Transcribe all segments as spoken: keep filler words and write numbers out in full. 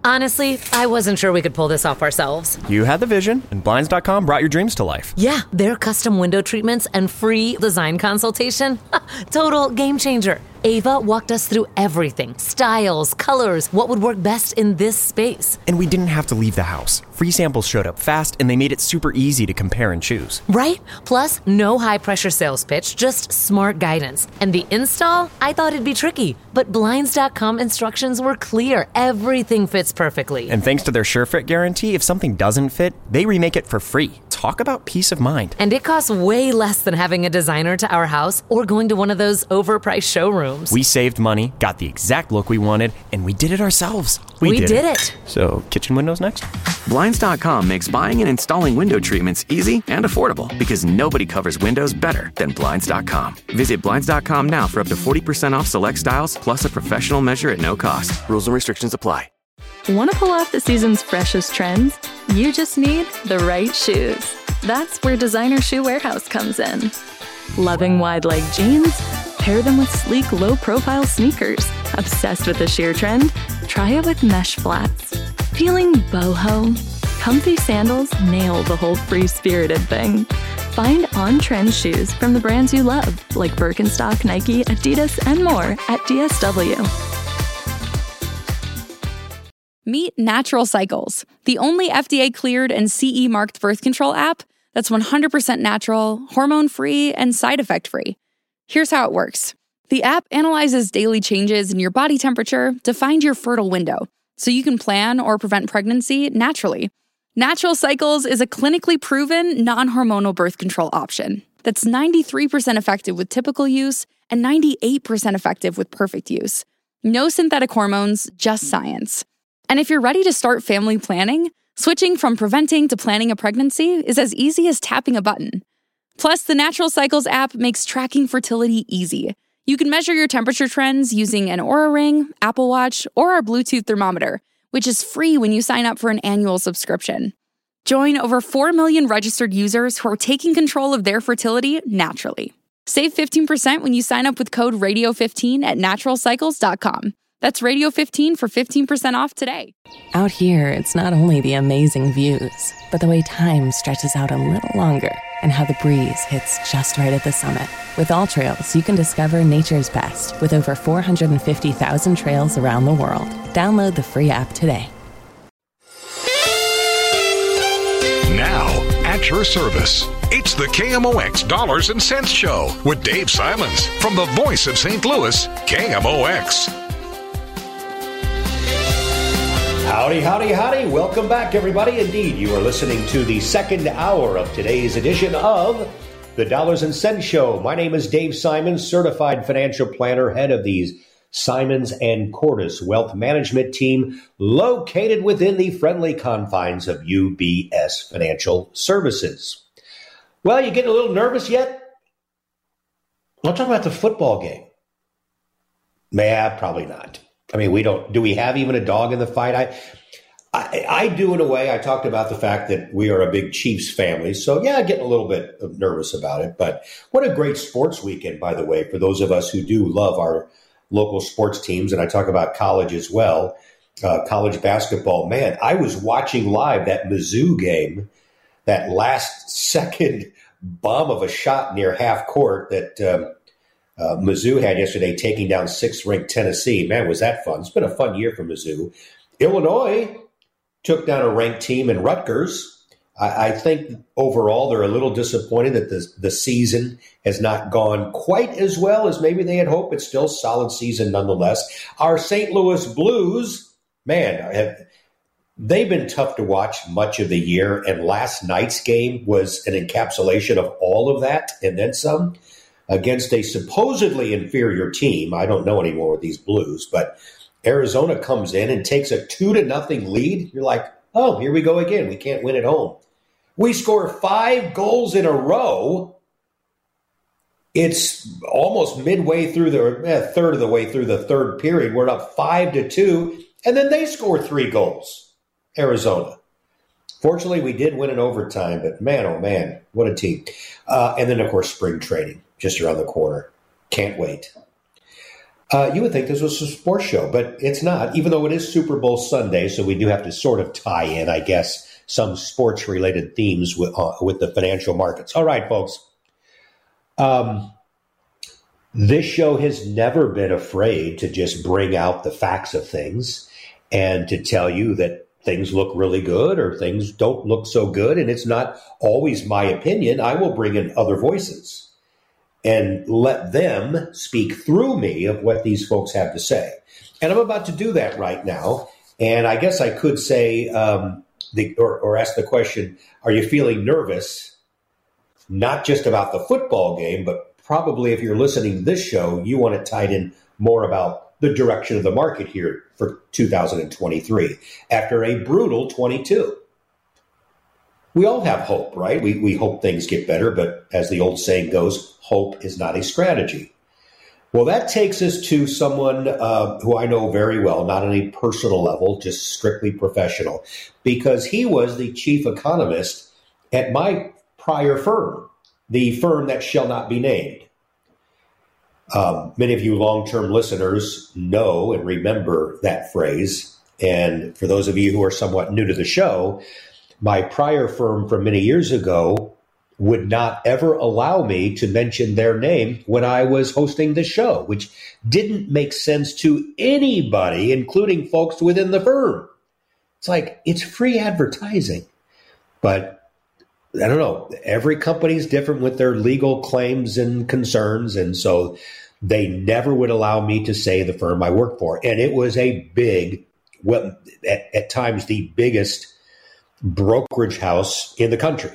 Honestly, I wasn't sure we could pull this off ourselves. You had the vision, and Blinds dot com brought your dreams to life. Yeah, their custom window treatments and free design consultation. Total game changer. Ava walked us through everything. Styles, colors, what would work best in this space. And we didn't have to leave the house. Free samples showed up fast, and they made it super easy to compare and choose. Right? Plus, no high-pressure sales pitch, just smart guidance. And the install? I thought it'd be tricky, but Blinds dot com instructions were clear. Everything fits perfectly. And thanks to their SureFit guarantee, if something doesn't fit, they remake it for free. Talk about peace of mind. And it costs way less than having a designer to our house or going to one of those overpriced showrooms. We saved money, got the exact look we wanted, and we did it ourselves. We, we did, did it. it. So, kitchen windows next? Blinds dot com makes buying and installing window treatments easy and affordable because nobody covers windows better than Blinds dot com. Visit Blinds dot com now for up to forty percent off select styles plus a professional measure at no cost. Rules and restrictions apply. Want to pull off the season's freshest trends? You just need the right shoes. That's where Designer Shoe Warehouse comes in. Loving wide-leg jeans? Pair them with sleek, low-profile sneakers. Obsessed with the sheer trend? Try it with mesh flats. Feeling boho? Comfy sandals nail the whole free-spirited thing. Find on-trend shoes from the brands you love, like Birkenstock, Nike, Adidas, and more at D S W. Meet Natural Cycles, the only F D A-cleared and C E-marked birth control app that's one hundred percent natural, hormone-free, and side effect-free. Here's how it works. The app analyzes daily changes in your body temperature to find your fertile window, so you can plan or prevent pregnancy naturally. Natural Cycles is a clinically proven, non-hormonal birth control option that's ninety-three percent effective with typical use and ninety-eight percent effective with perfect use. No synthetic hormones, just science. And if you're ready to start family planning, switching from preventing to planning a pregnancy is as easy as tapping a button. Plus, the Natural Cycles app makes tracking fertility easy. You can measure your temperature trends using an Oura Ring, Apple Watch, or our Bluetooth thermometer, which is free when you sign up for an annual subscription. Join over four million registered users who are taking control of their fertility naturally. Save fifteen percent when you sign up with code radio fifteen at natural cycles dot com. That's radio fifteen for fifteen percent off today. Out here, it's not only the amazing views, but the way time stretches out a little longer and how the breeze hits just right at the summit. With AllTrails, you can discover nature's best with over four hundred fifty thousand trails around the world. Download the free app today. Now, at your service, it's the K M O X Dollars and Cents Show with Dave Simons from the voice of Saint Louis, K M O X. Howdy, howdy, howdy. Welcome back, everybody. Indeed, you are listening to the second hour of today's edition of the Dollars and Cents Show. My name is Dave Simons, certified financial planner, head of the Simons and Cordis Wealth Management Team, located within the friendly confines of U B S Financial Services. Well, you getting a little nervous yet? Let's talk about the football game. Yeah, probably not. I mean, we don't, do we have even a dog in the fight? I, I, I do in a way. I talked about the fact that we are a big Chiefs family. So yeah, getting a little bit nervous about it, but what a great sports weekend, by the way, for those of us who do love our local sports teams. And I talk about college as well, uh, college basketball. Man, I was watching live that Mizzou game, that last second bomb of a shot near half court that, um, Uh, Mizzou had yesterday, taking down sixth-ranked Tennessee. Man, was that fun. It's been a fun year for Mizzou. Illinois took down a ranked team in Rutgers. I, I think overall they're a little disappointed that the, the season has not gone quite as well as maybe they had hoped. It's still a solid season nonetheless. Our Saint Louis Blues, man, have, they've been tough to watch much of the year, and last night's game was an encapsulation of all of that and then some. Against a supposedly inferior team. I don't know anymore with these Blues, but Arizona comes in and takes a two to nothing lead. You're like, oh, here we go again. We can't win at home. We score five goals in a row. It's almost midway through the eh, third of the way through the third period. We're up five to two, and then they score three goals. Arizona. Fortunately, we did win in overtime, but man, oh man, what a team. Uh, and then, of course, spring training just around the corner. Can't wait. Uh, you would think this was a sports show, but it's not, even though it is Super Bowl Sunday, so we do have to sort of tie in, I guess, some sports-related themes with, uh, with the financial markets. All right, folks. Um, this show has never been afraid to just bring out the facts of things and to tell you that things look really good or things don't look so good, and it's not always my opinion. I will bring in other voices and let them speak through me of what these folks have to say. And I'm about to do that right now. And I guess I could say, um, the, or, or ask the question, are you feeling nervous? Not just about the football game, but probably if you're listening to this show, you want it tied in more about the direction of the market here for two thousand twenty-three after a brutal twenty-two. We all have hope, right? We we hope things get better, but as the old saying goes, hope is not a strategy. Well, that takes us to someone uh, who I know very well, not on a personal level, just strictly professional, because he was the chief economist at my prior firm, the firm that shall not be named. Um, many of you long-term listeners know and remember that phrase. And for those of you who are somewhat new to the show, my prior firm from many years ago would not ever allow me to mention their name when I was hosting the show, which didn't make sense to anybody, including folks within the firm. It's like, it's free advertising. But I don't know, every company is different with their legal claims and concerns. And so they never would allow me to say the firm I work for. And it was a big, well, at, at times the biggest brokerage house in the country.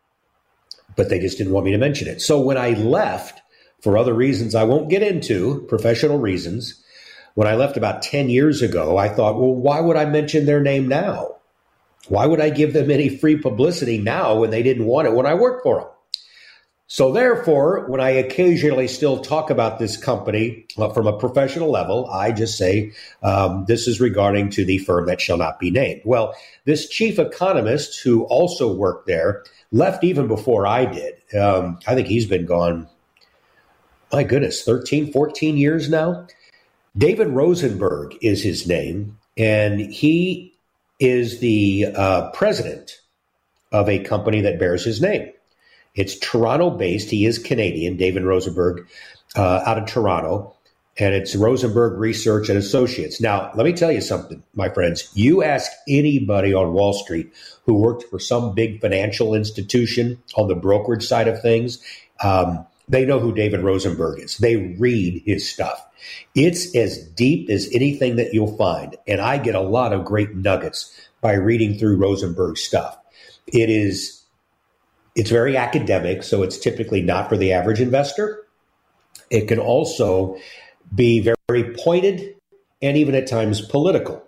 But they just didn't want me to mention it. So when I left, for other reasons I won't get into, professional reasons, when I left about ten years ago, I thought, well, why would I mention their name now? Why would I give them any free publicity now when they didn't want it when I worked for them? So therefore, when I occasionally still talk about this company uh, from a professional level, I just say, um, this is regarding to the firm that shall not be named. Well, this chief economist who also worked there left even before I did. Um, I think he's been gone, my goodness, thirteen, fourteen years now. David Rosenberg is his name, and he is the uh, president of a company that bears his name. It's Toronto-based. He is Canadian, David Rosenberg, uh, out of Toronto, and it's Rosenberg Research and Associates. Now, let me tell you something, my friends. You ask anybody on Wall Street who worked for some big financial institution on the brokerage side of things, um, they know who David Rosenberg is. They read his stuff. It's as deep as anything that you'll find, and I get a lot of great nuggets by reading through Rosenberg's stuff. It is It's very academic, so it's typically not for the average investor. It can also be very pointed and even at times political.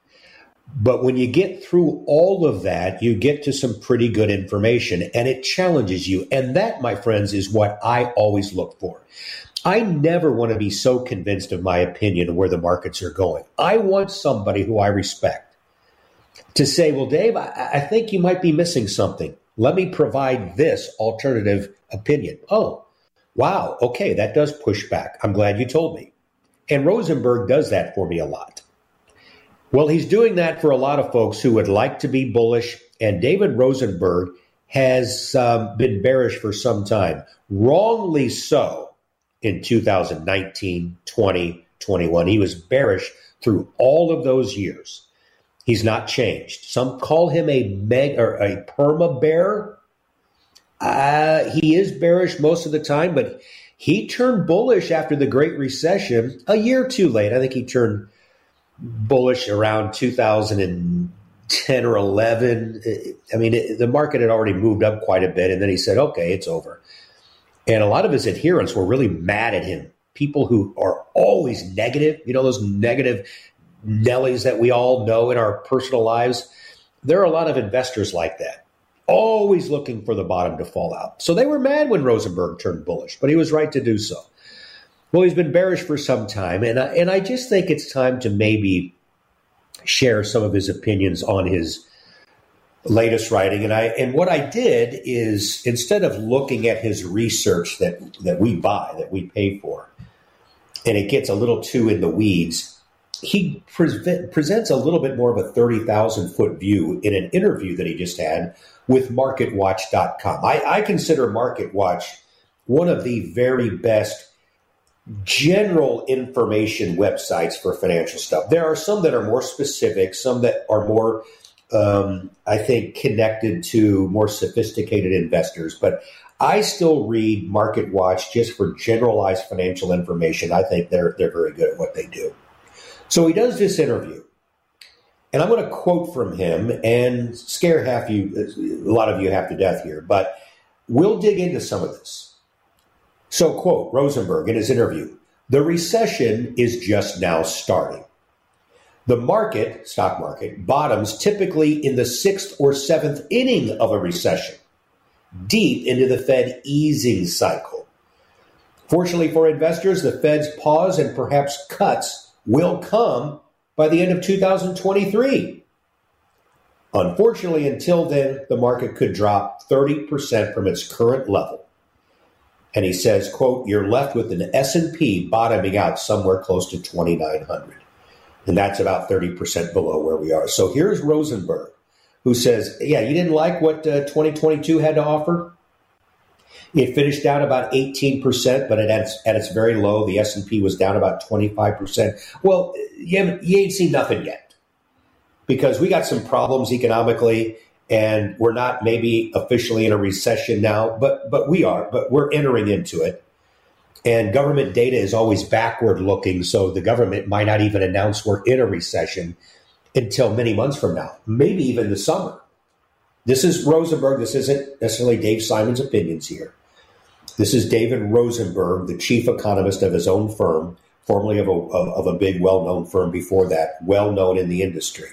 But when you get through all of that, you get to some pretty good information, and it challenges you. And that, my friends, is what I always look for. I never want to be so convinced of my opinion of where the markets are going. I want somebody who I respect to say, well, Dave, I, I think you might be missing something. Let me provide this alternative opinion. Oh, wow. Okay, that does push back. I'm glad you told me. And Rosenberg does that for me a lot. Well, he's doing that for a lot of folks who would like to be bullish. And David Rosenberg has um, been bearish for some time, wrongly so in two thousand nineteen, twenty, twenty-one. He was bearish through all of those years. He's not changed. Some call him a meg or a perma bear. Uh, he is bearish most of the time, but he turned bullish after the Great Recession a year too late. I think he turned bullish around two thousand ten or eleven. I mean, it, the market had already moved up quite a bit, and then he said, okay, it's over. And a lot of his adherents were really mad at him. People who are always negative, you know, those negative Nellies that we all know in our personal lives. There are a lot of investors like that, always looking for the bottom to fall out. So they were mad when Rosenberg turned bullish, but he was right to do so. Well, he's been bearish for some time, and I, and I just think it's time to maybe share some of his opinions on his latest writing. And I and what I did is, instead of looking at his research that, that we buy, that we pay for, and it gets a little too in the weeds, he pre- presents a little bit more of a thirty thousand foot view in an interview that he just had with market watch dot com. I, I consider MarketWatch one of the very best general information websites for financial stuff. There are some that are more specific, some that are more, um, I think, connected to more sophisticated investors. But I still read MarketWatch just for generalized financial information. I think they're they're very good at what they do. So he does this interview, and I'm going to quote from him and scare half you, a lot of you half to death here, but we'll dig into some of this. So, quote, Rosenberg in his interview, "The recession is just now starting. The market, stock market, bottoms typically in the sixth or seventh inning of a recession, deep into the Fed easing cycle. Fortunately for investors, the Fed's pause and perhaps cuts will come by the end of two thousand twenty-three. Unfortunately, until then, the market could drop thirty percent from its current level." And he says, quote, "You're left with an S and P bottoming out somewhere close to twenty-nine hundred. And that's about thirty percent below where we are. So here's Rosenberg, who says, yeah, you didn't like what uh, twenty twenty-two had to offer? It finished down about eighteen percent, but at its, at its very low, the S and P was down about twenty-five percent. Well, you, haven't, you ain't seen nothing yet, because we got some problems economically, and we're not maybe officially in a recession now, but but we are, but we're entering into it. And government data is always backward looking, so the government might not even announce we're in a recession until many months from now, maybe even the summer. This is Rosenberg. This isn't necessarily Dave Simon's opinions here. This is David Rosenberg, the chief economist of his own firm, formerly of a, of, of a big, well-known firm before that, well-known in the industry.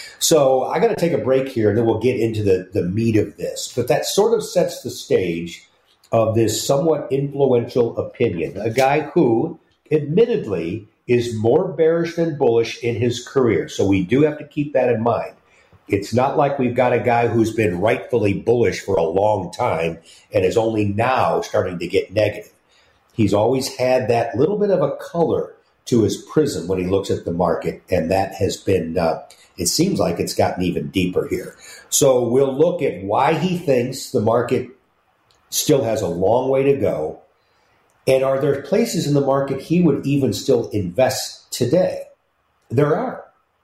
So I got to take a break here, and then we'll get into the, the meat of this. But that sort of sets the stage of this somewhat influential opinion, a guy who, admittedly, is more bearish than bullish in his career. So we do have to keep that in mind. It's not like we've got a guy who's been rightfully bullish for a long time and is only now starting to get negative. He's always had that little bit of a color to his prism when he looks at the market, and that has been, uh, it seems like it's gotten even deeper here. So we'll look at why he thinks the market still has a long way to go, and are there places in the market he would even still invest today? There are.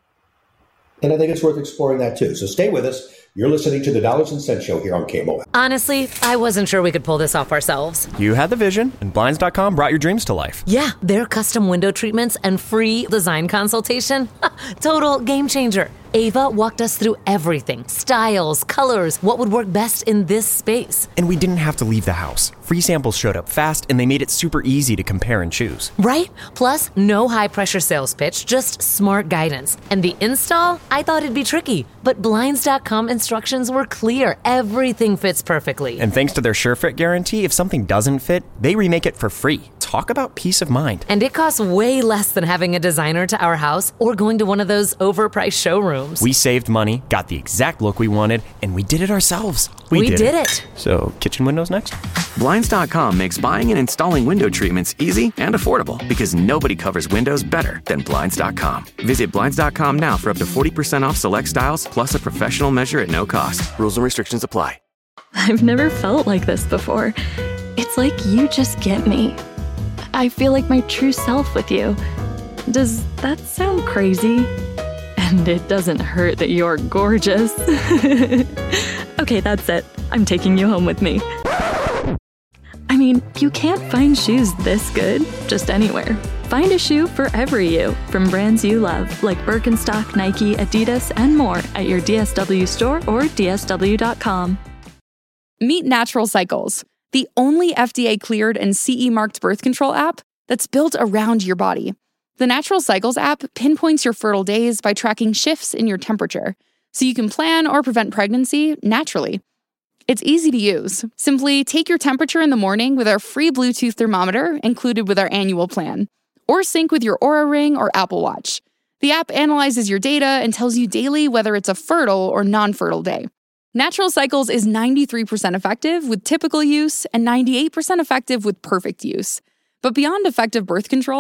And I think it's worth exploring that too. So stay with us. You're listening to the Dollars and Cents Show here on K M O X. Honestly, I wasn't sure we could pull this off ourselves. You had the vision, and Blinds dot com brought your dreams to life. Yeah, their custom window treatments and free design consultation. Total game changer. Ava walked us through everything. Styles, colors, what would work best in this space. And we didn't have to leave the house. Free samples showed up fast, and they made it super easy to compare and choose. Right? Plus, no high-pressure sales pitch, just smart guidance. And the install? I thought it'd be tricky, but Blinds dot com instructions were clear. Everything fits perfectly. And thanks to their SureFit guarantee, if something doesn't fit, they remake it for free. Talk about peace of mind. And it costs way less than having a designer to our house or going to one of those overpriced showrooms. We saved money, got the exact look we wanted, and we did it ourselves. We, we did, did it. it. So, kitchen windows next? Blinds dot com makes buying and installing window treatments easy and affordable because nobody covers windows better than Blinds dot com. Visit Blinds dot com now for up to forty percent off select styles, plus a professional measure at no cost. Rules and restrictions apply. I've never felt like this before. It's like you just get me. I feel like my true self with you. Does that sound crazy? And it doesn't hurt that you're gorgeous. Okay, that's it. I'm taking you home with me. I mean, you can't find shoes this good just anywhere. Find a shoe for every you, from brands you love, like Birkenstock, Nike, Adidas, and more at your D S W store or D S W dot com. Meet Natural Cycles, the only F D A-cleared and C E-marked birth control app that's built around your body. The Natural Cycles app pinpoints your fertile days by tracking shifts in your temperature, so you can plan or prevent pregnancy naturally. It's easy to use. Simply take your temperature in the morning with our free Bluetooth thermometer included with our annual plan, or sync with your Oura Ring or Apple Watch. The app analyzes your data and tells you daily whether it's a fertile or non-fertile day. Natural Cycles is ninety-three percent effective with typical use and ninety-eight percent effective with perfect use. But beyond effective birth control,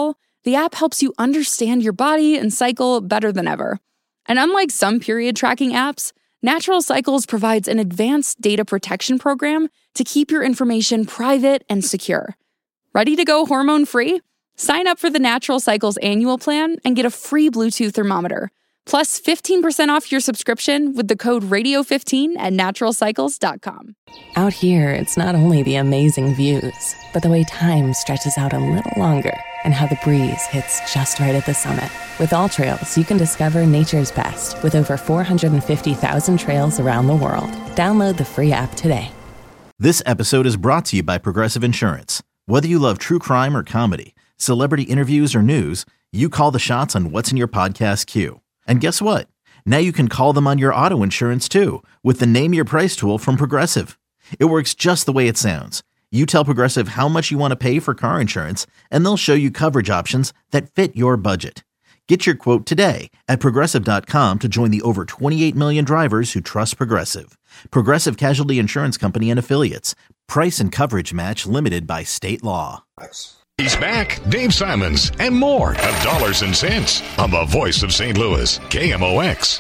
the app helps you understand your body and cycle better than ever. And unlike some period tracking apps, Natural Cycles provides an advanced data protection program to keep your information private and secure. Ready to go hormone-free? Sign up for the Natural Cycles annual plan and get a free Bluetooth thermometer, plus fifteen percent off your subscription with the code radio fifteen at natural cycles dot com. Out here, it's not only the amazing views, but the way time stretches out a little longer and how the breeze hits just right at the summit. With All Trails, you can discover nature's best with over four hundred fifty thousand trails around the world. Download the free app today. This episode is brought to you by Progressive Insurance. Whether you love true crime or comedy, celebrity interviews or news, you call the shots on what's in your podcast queue. And guess what? Now you can call them on your auto insurance too with the Name Your Price tool from Progressive. It works just the way it sounds. You tell Progressive how much you want to pay for car insurance, and they'll show you coverage options that fit your budget. Get your quote today at Progressive dot com to join the over twenty-eight million drivers who trust Progressive. Progressive Casualty Insurance Company and Affiliates. Price and coverage match limited by state law. He's back. Dave Simons and more of Dollars and Cents on the voice of Saint Louis, K M O X.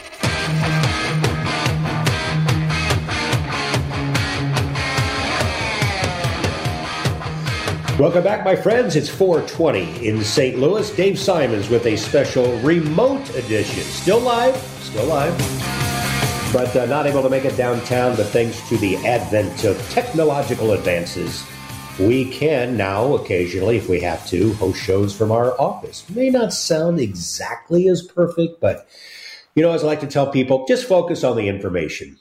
Welcome back, my friends. It's four twenty in Saint Louis. Dave Simons with a special remote edition. Still live, still live, but uh, not able to make it downtown. But thanks to the advent of technological advances, we can now occasionally, if we have to, host shows from our office. May not sound exactly as perfect, but, you know, as I like to tell people, just focus on the information.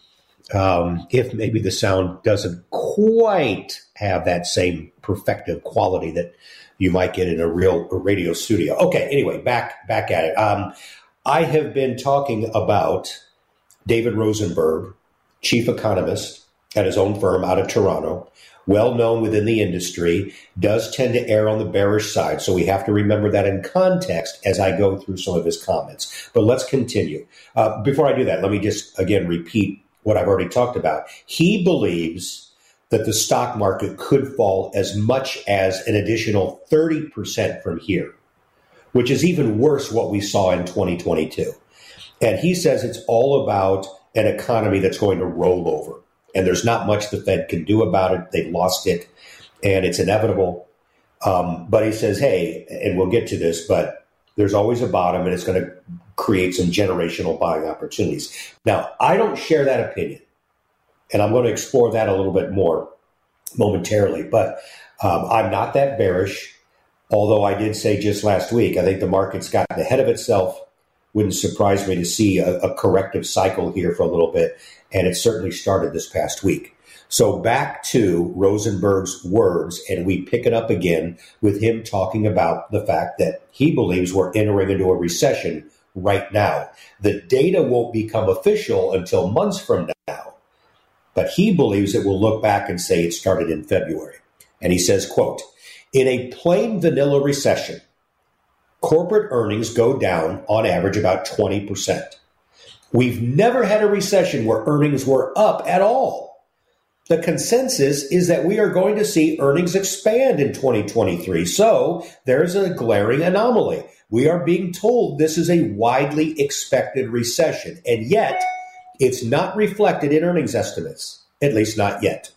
Um, if maybe the sound doesn't quite have that same perfective quality that you might get in a real radio studio. Okay, anyway, back back at it. Um, I have been talking about David Rosenberg, chief economist at his own firm out of Toronto, well known within the industry, does tend to err on the bearish side. So we have to remember that in context as I go through some of his comments. But let's continue. Uh, before I do that, let me just again repeat what I've already talked about. He believes that the stock market could fall as much as an additional thirty percent from here, which is even worse what we saw in twenty twenty-two. And he says it's all about an economy that's going to roll over. And there's not much the Fed can do about it. They've lost it, and it's inevitable. Um, but he says, hey, and we'll get to this, but there's always a bottom, and it's going to create some generational buying opportunities. Now, I don't share that opinion, and I'm going to explore that a little bit more momentarily. But um, I'm not that bearish, although I did say just last week, I think the market's gotten ahead of itself. Wouldn't surprise me to see a, a corrective cycle here for a little bit, and it certainly started this past week. So back to Rosenberg's words, and we pick it up again with him talking about the fact that he believes we're entering into a recession right now. The data won't become official until months from now, but he believes it will look back and say it started in February. And he says, quote, in a plain vanilla recession, corporate earnings go down on average about twenty percent. We've never had a recession where earnings were up at all. The consensus is that we are going to see earnings expand in twenty twenty-three. So there's a glaring anomaly. We are being told this is a widely expected recession, and yet it's not reflected in earnings estimates, at least not yet.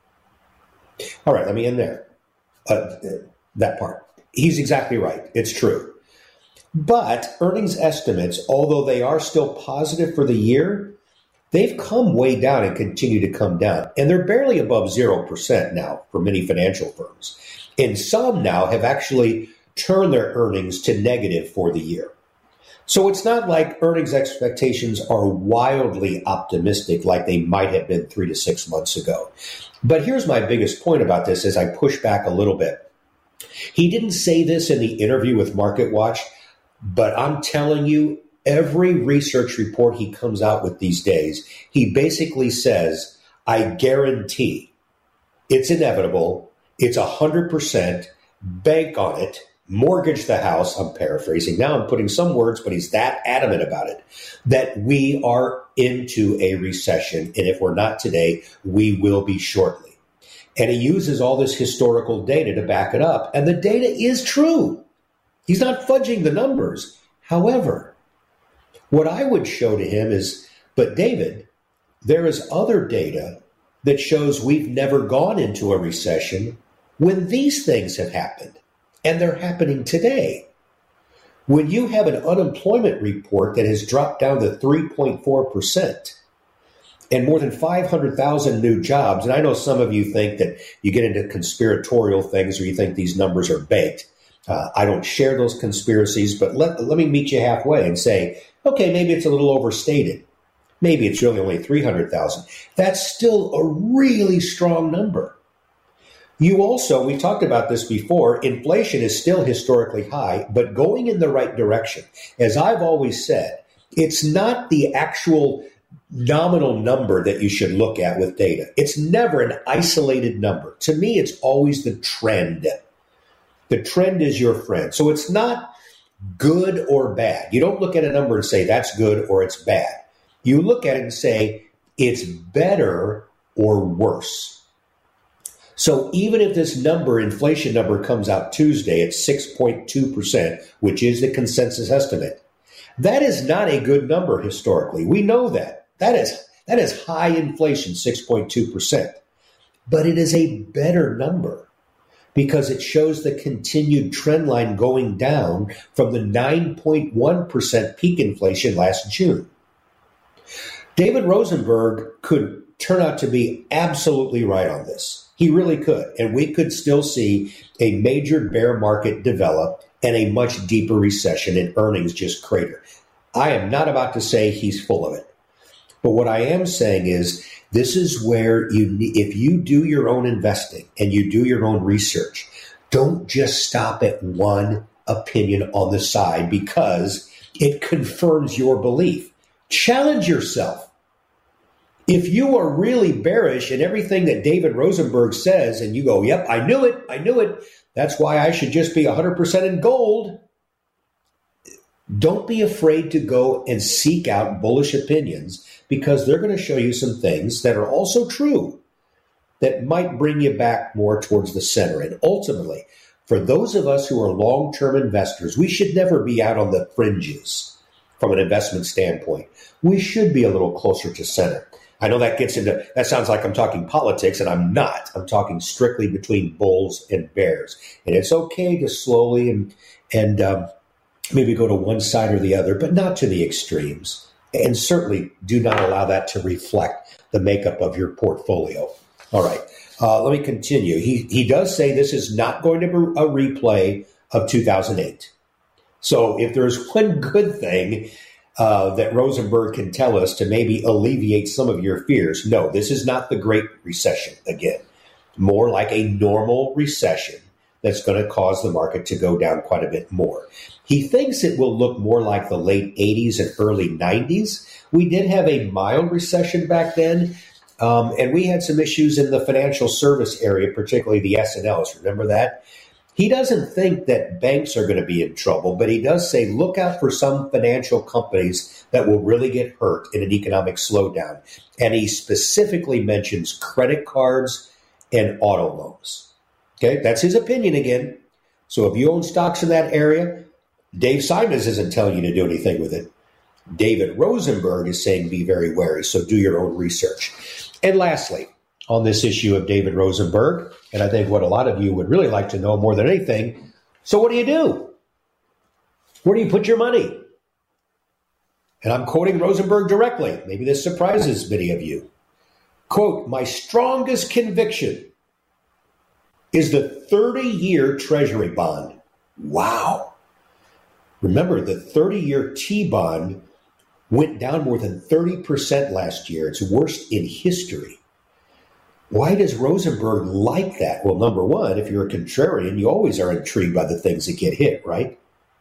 All right, let me end there. Uh, that part. He's exactly right. It's true. But earnings estimates, although they are still positive for the year, they've come way down and continue to come down. And they're barely above zero percent now for many financial firms. And some now have actually turned their earnings to negative for the year. So it's not like earnings expectations are wildly optimistic like they might have been three to six months ago. But here's my biggest point about this as I push back a little bit. He didn't say this in the interview with MarketWatch, but I'm telling you, every research report he comes out with these days, he basically says, I guarantee it's inevitable. It's one hundred percent. Bank on it. Mortgage the house. I'm paraphrasing. Now I'm putting some words, but he's that adamant about it, that we are into a recession. And if we're not today, we will be shortly. And he uses all this historical data to back it up. And the data is true. He's not fudging the numbers. However, what I would show to him is, but David, there is other data that shows we've never gone into a recession when these things have happened, and they're happening today. When you have an unemployment report that has dropped down to three point four percent and more than five hundred thousand new jobs, and I know some of you think that you get into conspiratorial things or you think these numbers are baked. Uh, I don't share those conspiracies, but let, let me meet you halfway and say, okay, maybe it's a little overstated. Maybe it's really only three hundred thousand. That's still a really strong number. You also, we talked about this before, inflation is still historically high, but going in the right direction. As I've always said, it's not the actual nominal number that you should look at with data. It's never an isolated number. To me, it's always the trend. The trend is your friend. So it's not good or bad. You don't look at a number and say that's good or it's bad. You look at it and say it's better or worse. So even if this number, inflation number, comes out Tuesday at six point two percent, which is the consensus estimate, that is not a good number historically. We know that. That is, that is high inflation, six point two percent. But it is a better number because it shows the continued trend line going down from the nine point one percent peak inflation last June. David Rosenberg could turn out to be absolutely right on this. He really could. And we could still see a major bear market develop and a much deeper recession and earnings just crater. I am not about to say he's full of it. But what I am saying is this is where you, if you do your own investing and you do your own research, don't just stop at one opinion on the side because it confirms your belief. Challenge yourself. If you are really bearish in everything that David Rosenberg says and you go, yep, I knew it, I knew it, that's why I should just be one hundred percent in gold. Don't be afraid to go and seek out bullish opinions because they're going to show you some things that are also true that might bring you back more towards the center. And ultimately, for those of us who are long-term investors, we should never be out on the fringes from an investment standpoint. We should be a little closer to center. I know that gets into, that sounds like I'm talking politics, and I'm not. I'm talking strictly between bulls and bears. And it's okay to slowly and, and um, maybe go to one side or the other, but not to the extremes. And certainly do not allow that to reflect the makeup of your portfolio. All right, uh, let me continue. He, he does say this is not going to be a replay of two thousand eight. So if there's one good thing Uh, that Rosenberg can tell us to maybe alleviate some of your fears. No, this is not the Great Recession again. More like a normal recession that's going to cause the market to go down quite a bit more. He thinks it will look more like the late eighties and early nineties. We did have a mild recession back then, um, and we had some issues in the financial service area, particularly the S and Ls. Remember that? He doesn't think that banks are going to be in trouble, but he does say, look out for some financial companies that will really get hurt in an economic slowdown. And he specifically mentions credit cards and auto loans. Okay, that's his opinion again. So if you own stocks in that area, Dave Simons isn't telling you to do anything with it. David Rosenberg is saying be very wary, so do your own research. And lastly, on this issue of David Rosenberg, and I think what a lot of you would really like to know more than anything, so what do you do? Where do you put your money? And I'm quoting Rosenberg directly. Maybe this surprises many of you. Quote, my strongest conviction is the thirty-year Treasury bond. Wow. Remember, the thirty-year T-bond went down more than thirty percent last year. It's worst in history. Why does Rosenberg like that? Well, number one, if you're a contrarian, you always are intrigued by the things that get hit, right?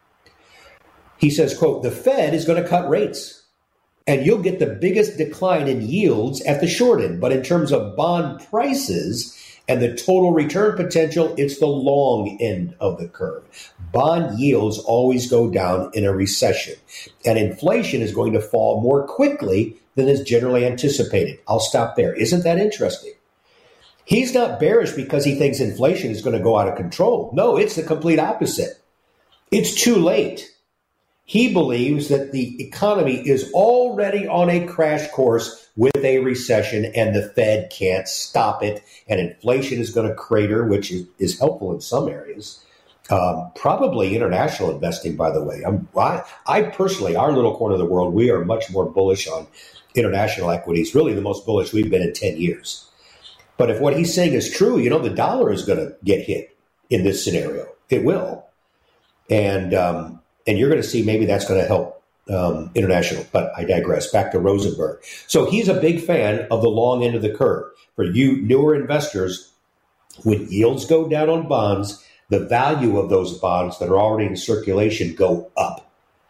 He says, quote, the Fed is going to cut rates, and you'll get the biggest decline in yields at the short end. But in terms of bond prices and the total return potential, it's the long end of the curve. Bond yields always go down in a recession, and inflation is going to fall more quickly than is generally anticipated. I'll stop there. Isn't that interesting? He's not bearish because he thinks inflation is going to go out of control. No, it's the complete opposite. It's too late. He believes that the economy is already on a crash course with a recession and the Fed can't stop it, and inflation is going to crater, which is, is helpful in some areas. Um, probably international investing, by the way. I'm, I, I personally, our little corner of the world, we are much more bullish on international equities, really the most bullish we've been in ten years. But if what he's saying is true, you know, the dollar is going to get hit in this scenario. It will. And um, and you're going to see maybe that's going to help um, international. But I digress. Back to Rosenberg. So he's a big fan of the long end of the curve. For you newer investors, when yields go down on bonds, the value of those bonds that are already in circulation go up.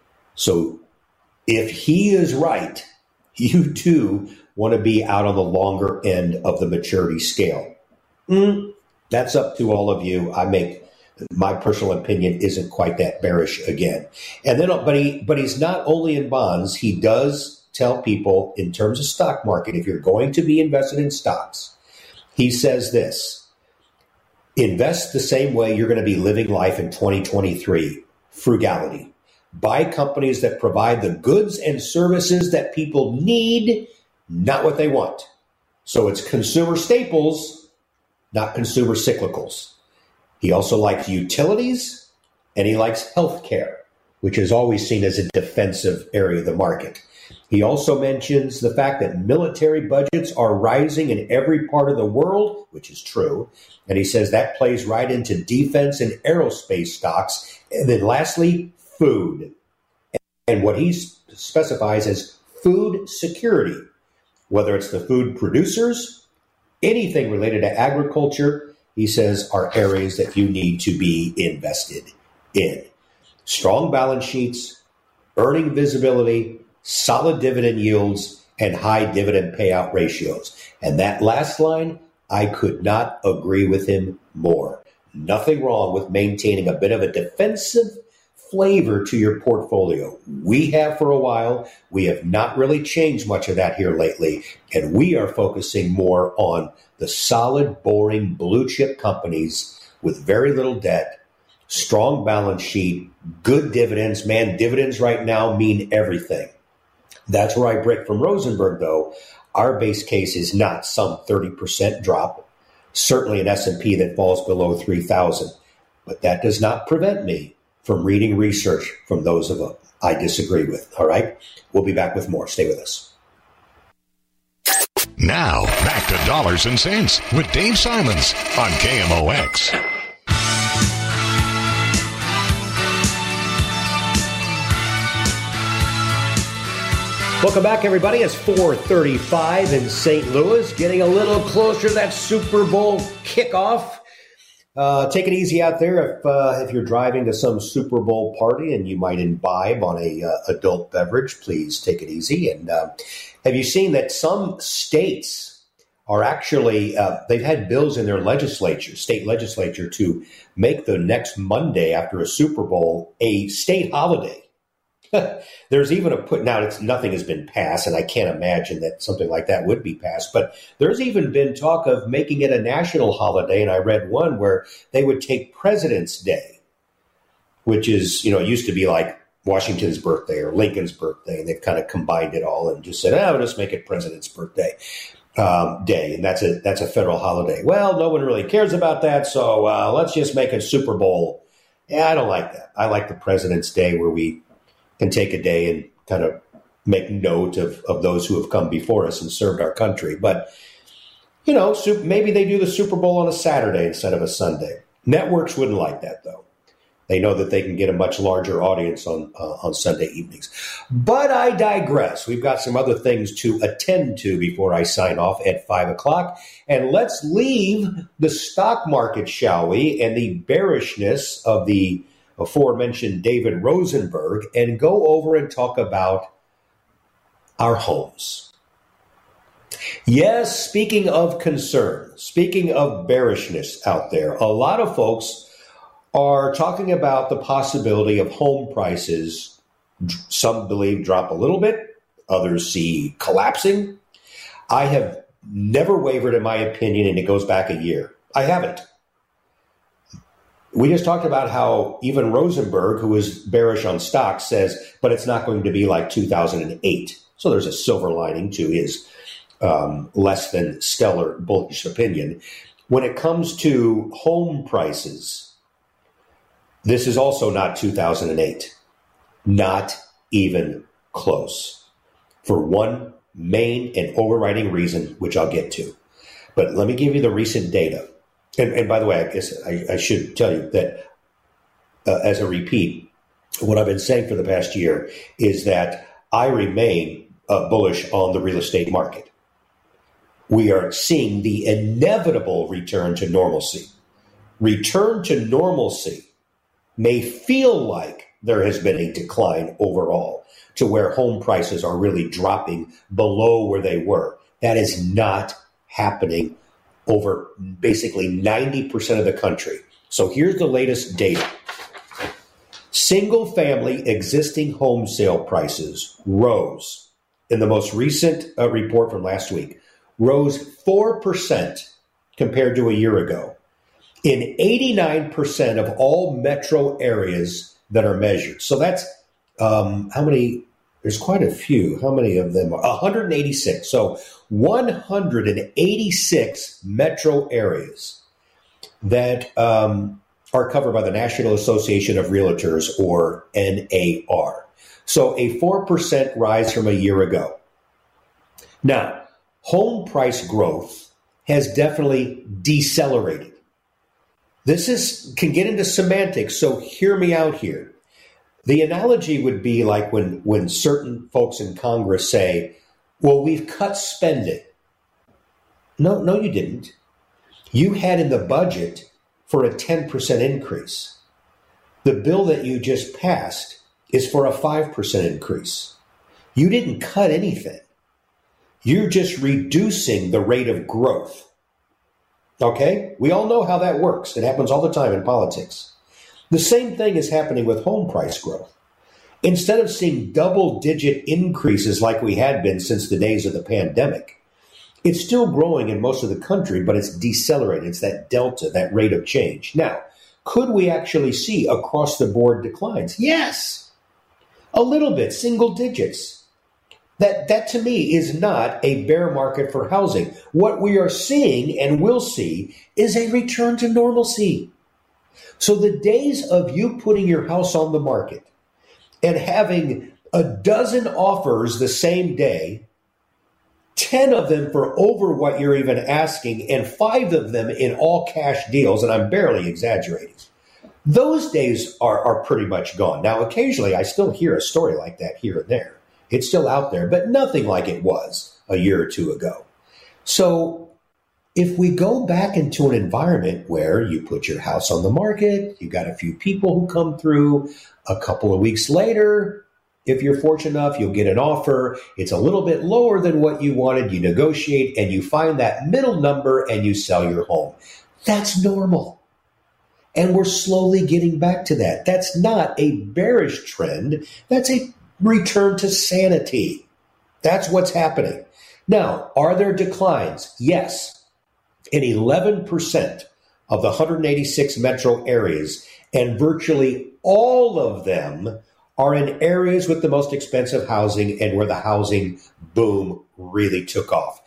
So if he is right, you too want to be out on the longer end of the maturity scale. Mm, that's up to all of you. I make my personal opinion isn't quite that bearish again. And then, but he, but he's not only in bonds. He does tell people in terms of stock market, if you're going to be invested in stocks, he says this. Invest the same way you're going to be living life in twenty twenty-three. Frugality. Buy companies that provide the goods and services that people need, not what they want. So it's consumer staples, not consumer cyclicals. He also likes utilities, and he likes healthcare, which is always seen as a defensive area of the market. He also mentions the fact that military budgets are rising in every part of the world, which is true. And he says that plays right into defense and aerospace stocks. And then lastly, food. And what he specifies as food security, whether it's the food producers, anything related to agriculture, he says are areas that you need to be invested in. Strong balance sheets, earning visibility, solid dividend yields, and high dividend payout ratios. And that last line, I could not agree with him more. Nothing wrong with maintaining a bit of a defensive flavor to your portfolio. We have for a while. We have not really changed much of that here lately. And we are focusing more on the solid, boring blue chip companies with very little debt, strong balance sheet, good dividends. Man, dividends right now mean everything. That's where I break from Rosenberg, though. Our base case is not some thirty percent drop, certainly an S and P that falls below three thousand. But that does not prevent me from reading research from those of us I disagree with. All right? We'll be back with more. Stay with us. Now, back to Dollars and Cents with Dave Simons on K M O X. Welcome back, everybody. It's four thirty-five in Saint Louis, getting a little closer to that Super Bowl kickoff. Uh, take it easy out there if uh, if you're driving to some Super Bowl party and you might imbibe on a uh, adult beverage. Please take it easy. And uh, have you seen that some states are actually uh, they've had bills in their legislature, state legislature, to make the next Monday after a Super Bowl a state holiday. There's even a put now. It's nothing has been passed, and I can't imagine that something like that would be passed. But there's even been talk of making it a national holiday. And I read one where they would take President's Day, which is, you know, it used to be like Washington's birthday or Lincoln's birthday, and they've kind of combined it all and just said, "Oh, we'll just make it President's birthday um, day," and that's a that's a federal holiday. Well, no one really cares about that, so uh, let's just make it Super Bowl. Yeah, I don't like that. I like the President's Day where we can take a day and kind of make note of, of those who have come before us and served our country. But, you know, maybe they do the Super Bowl on a Saturday instead of a Sunday. Networks wouldn't like that, though. They know that they can get a much larger audience on uh, on Sunday evenings. But I digress. We've got some other things to attend to before I sign off at five o'clock. And let's leave the stock market, shall we, and the bearishness of the aforementioned David Rosenberg, and go over and talk about our homes. Yes, speaking of concern, speaking of bearishness out there, a lot of folks are talking about the possibility of home prices, some believe drop a little bit, others see collapsing. I have never wavered in my opinion, and it goes back a year. I haven't. We just talked about how even Rosenberg, who is bearish on stocks, says, but it's not going to be like two thousand eight. So there's a silver lining to his um, less than stellar bullish opinion. When it comes to home prices, this is also not two thousand eight. Not even close. For one main and overriding reason, which I'll get to. But let me give you the recent data. And, and by the way, I guess I, I should tell you that uh, as a repeat, what I've been saying for the past year is that I remain uh, bullish on the real estate market. We are seeing the inevitable return to normalcy. Return to normalcy may feel like there has been a decline overall to where home prices are really dropping below where they were. That is not happening over basically ninety percent of the country. So here's the latest data. Single family existing home sale prices rose in the most recent uh, report from last week, rose four percent compared to a year ago in eighty-nine percent of all metro areas that are measured. So that's um, how many? There's quite a few. How many of them are? one hundred eighty-six. So one hundred eighty-six metro areas that um, are covered by the National Association of Realtors, or N A R. So a four percent rise from a year ago. Now, home price growth has definitely decelerated. This is can get into semantics, so hear me out here. The analogy would be like when, when certain folks in Congress say, well, we've cut spending. No, no, you didn't. You had in the budget for a ten percent increase. The bill that you just passed is for a five percent increase. You didn't cut anything. You're just reducing the rate of growth. Okay? We all know how that works. It happens all the time in politics. The same thing is happening with home price growth. Instead of seeing double-digit increases like we had been since the days of the pandemic, it's still growing in most of the country, but it's decelerating. It's that delta, that rate of change. Now, could we actually see across-the-board declines? Yes, a little bit, single digits. That, that to me is not a bear market for housing. What we are seeing and will see is a return to normalcy. So the days of you putting your house on the market and having a dozen offers the same day, ten of them for over what you're even asking, and five of them in all cash deals, and I'm barely exaggerating, those days are, are pretty much gone. Now, occasionally I still hear a story like that here and there. It's still out there, but nothing like it was a year or two ago. So if we go back into an environment where you put your house on the market, you got a few people who come through, a couple of weeks later, if you're fortunate enough, you'll get an offer. It's a little bit lower than what you wanted. You negotiate and you find that middle number and you sell your home. That's normal. And we're slowly getting back to that. That's not a bearish trend. That's a return to sanity. That's what's happening. Now, are there declines? Yes. In eleven percent of the one hundred eighty-six metro areas, and virtually all of them are in areas with the most expensive housing and where the housing boom really took off.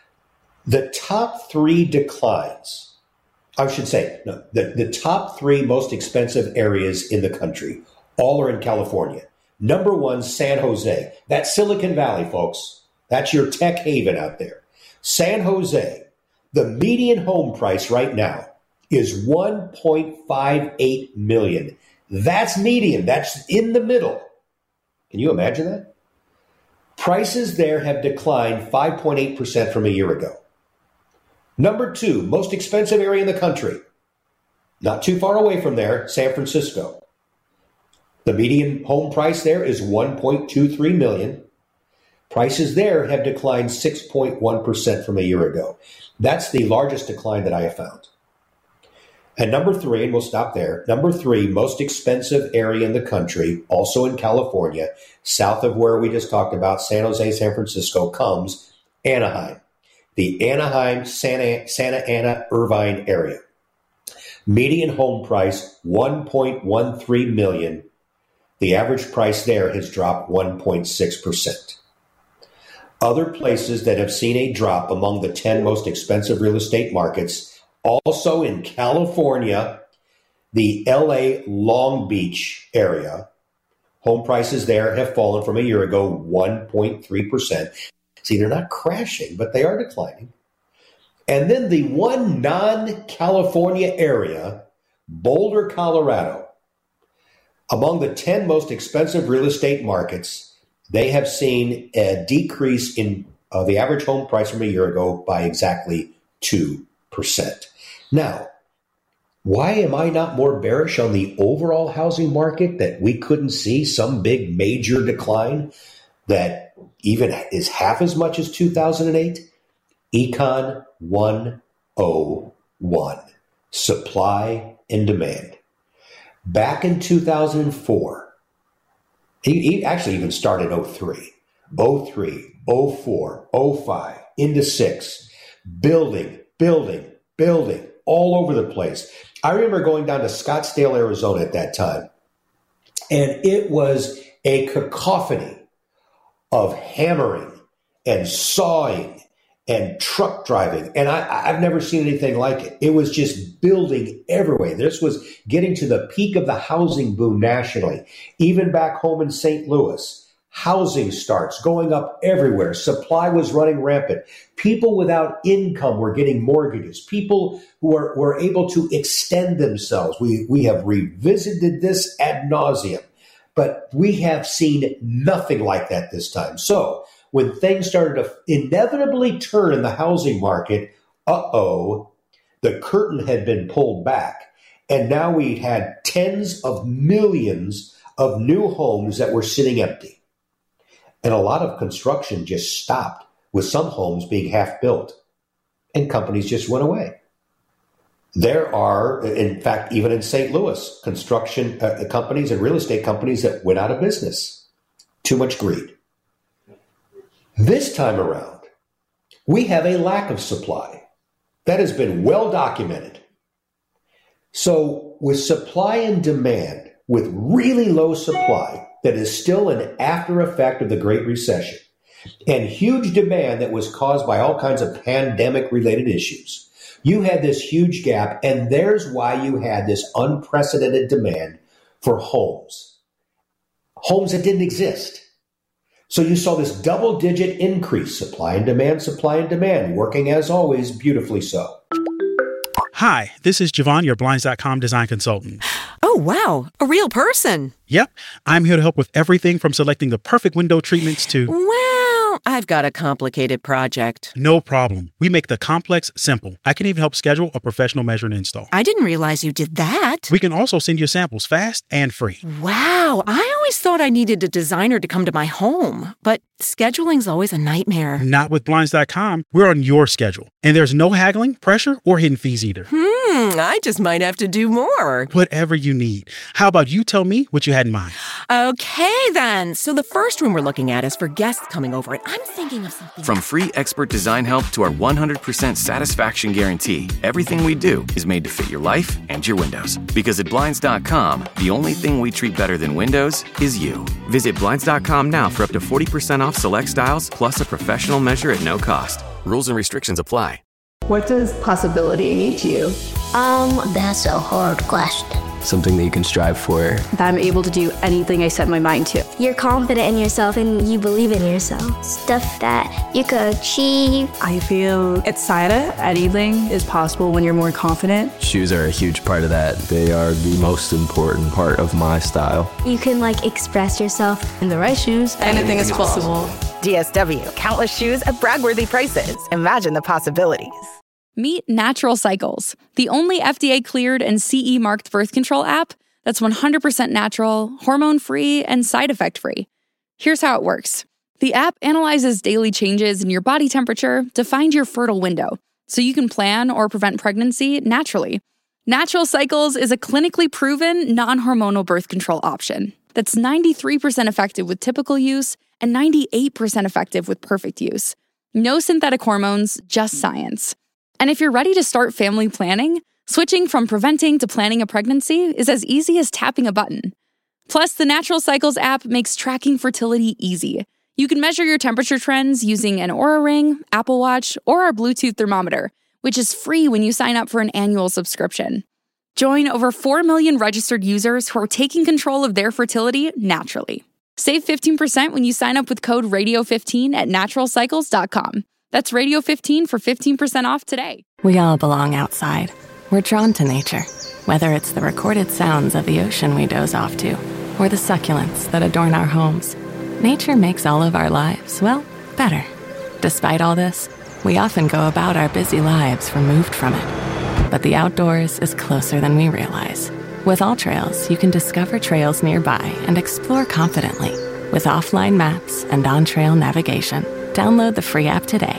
The top three declines, I should say, no, the, the top three most expensive areas in the country, all are in California. Number one, San Jose. That's Silicon Valley, folks. That's your tech haven out there. San Jose. The median home price right now is one point five eight million dollars. That's median. That's in the middle. Can you imagine that? Prices there have declined five point eight percent from a year ago. Number two, most expensive area in the country. Not too far away from there, San Francisco. The median home price there is one point two three million dollars. Prices there have declined six point one percent from a year ago. That's the largest decline that I have found. And number three, and we'll stop there, number three, most expensive area in the country, also in California, south of where we just talked about, San Jose, San Francisco, comes Anaheim, the Anaheim, Santa, Santa Ana, Irvine area. Median home price, one point one three million dollars. The average price there has dropped one point six percent. Other places that have seen a drop among the ten most expensive real estate markets, also in California, the L A Long Beach area, home prices there have fallen from a year ago one point three percent. See, they're not crashing, but they are declining. And then the one non-California area, Boulder, Colorado, among the ten most expensive real estate markets, they have seen a decrease in uh, the average home price from a year ago by exactly two percent. Now, why am I not more bearish on the overall housing market, that we couldn't see some big major decline that even is half as much as two thousand eight? Econ one oh one, supply and demand. Back in two thousand four, he, he actually even started oh three, oh three, oh four, oh five, into six, building, building, building all over the place. I remember going down to Scottsdale, Arizona at that time, and it was a cacophony of hammering and sawing and truck driving. And I, I've never seen anything like it. It was just building everywhere. This was getting to the peak of the housing boom nationally. Even back home in Saint Louis, housing starts going up everywhere. Supply was running rampant. People without income were getting mortgages. People who are, were able to extend themselves. We, we have revisited this ad nauseum, but we have seen nothing like that this time. So when things started to inevitably turn in the housing market, uh-oh, the curtain had been pulled back. And now we had tens of millions of new homes that were sitting empty. And a lot of construction just stopped, with some homes being half built. And companies just went away. There are, in fact, even in Saint Louis, construction uh, companies and real estate companies that went out of business. Too much greed. This time around, we have a lack of supply. That has been well documented. So with supply and demand, with really low supply that is still an after effect of the Great Recession, and huge demand that was caused by all kinds of pandemic-related issues, you had this huge gap, and there's why you had this unprecedented demand for homes. Homes that didn't exist. So you saw this double-digit increase, supply and demand, supply and demand, working as always, beautifully so. Hi, this is Javon, your Blinds dot com design consultant. Oh, wow, a real person. Yep, I'm here to help with everything from selecting the perfect window treatments to... Well, I've got a complicated project. No problem. We make the complex simple. I can even help schedule a professional measure and install. I didn't realize you did that. We can also send you samples fast and free. Wow, I always thought I needed a designer to come to my home, but scheduling's always a nightmare. Not with Blinds dot com. We're on your schedule, and there's no haggling, pressure, or hidden fees either. Hmm, I just might have to do more. Whatever you need. How about you tell me what you had in mind? Okay, then. So the first room we're looking at is for guests coming over, and I'm thinking of something. From free expert design help to our one hundred percent satisfaction guarantee, everything we do is made to fit your life and your windows. Because at Blinds dot com, the only thing we treat better than windows is you. Visit Blinds dot com now for up to forty percent off select styles, plus a professional measure at no cost. Rules and restrictions apply. What does possibility mean to you? Um, that's a hard question. Something that you can strive for. That I'm able to do anything I set my mind to. You're confident in yourself and you believe in yourself. Stuff that you could achieve. I feel excited. Anything is possible when you're more confident. Shoes are a huge part of that. They are the most important part of my style. You can like express yourself. In the right shoes, anything, anything is possible. possible. D S W, countless shoes at brag-worthy prices. Imagine the possibilities. Meet Natural Cycles, the only F D A-cleared and C E-marked birth control app that's one hundred percent natural, hormone-free, and side effect-free. Here's how it works. The app analyzes daily changes in your body temperature to find your fertile window, so you can plan or prevent pregnancy naturally. Natural Cycles is a clinically proven, non-hormonal birth control option that's ninety-three percent effective with typical use and ninety-eight percent effective with perfect use. No synthetic hormones, just science. And if you're ready to start family planning, Switching from preventing to planning a pregnancy is as easy as tapping a button. Plus, the Natural Cycles app makes tracking fertility easy. You can measure your temperature trends using an Oura Ring, Apple Watch, or our Bluetooth thermometer, which is free when you sign up for an annual subscription. Join over four million registered users who are taking control of their fertility naturally. Save fifteen percent when you sign up with code radio fifteen at natural cycles dot com. That's radio fifteen for fifteen percent off today. We all belong outside. We're drawn to nature, whether it's the recorded sounds of the ocean we doze off to, or the succulents that adorn our homes. Nature makes all of our lives, well, better. Despite all this, we often go about our busy lives removed from it. But the outdoors is closer than we realize. With AllTrails, you can discover trails nearby and explore confidently. With offline maps and on-trail navigation, download the free app today.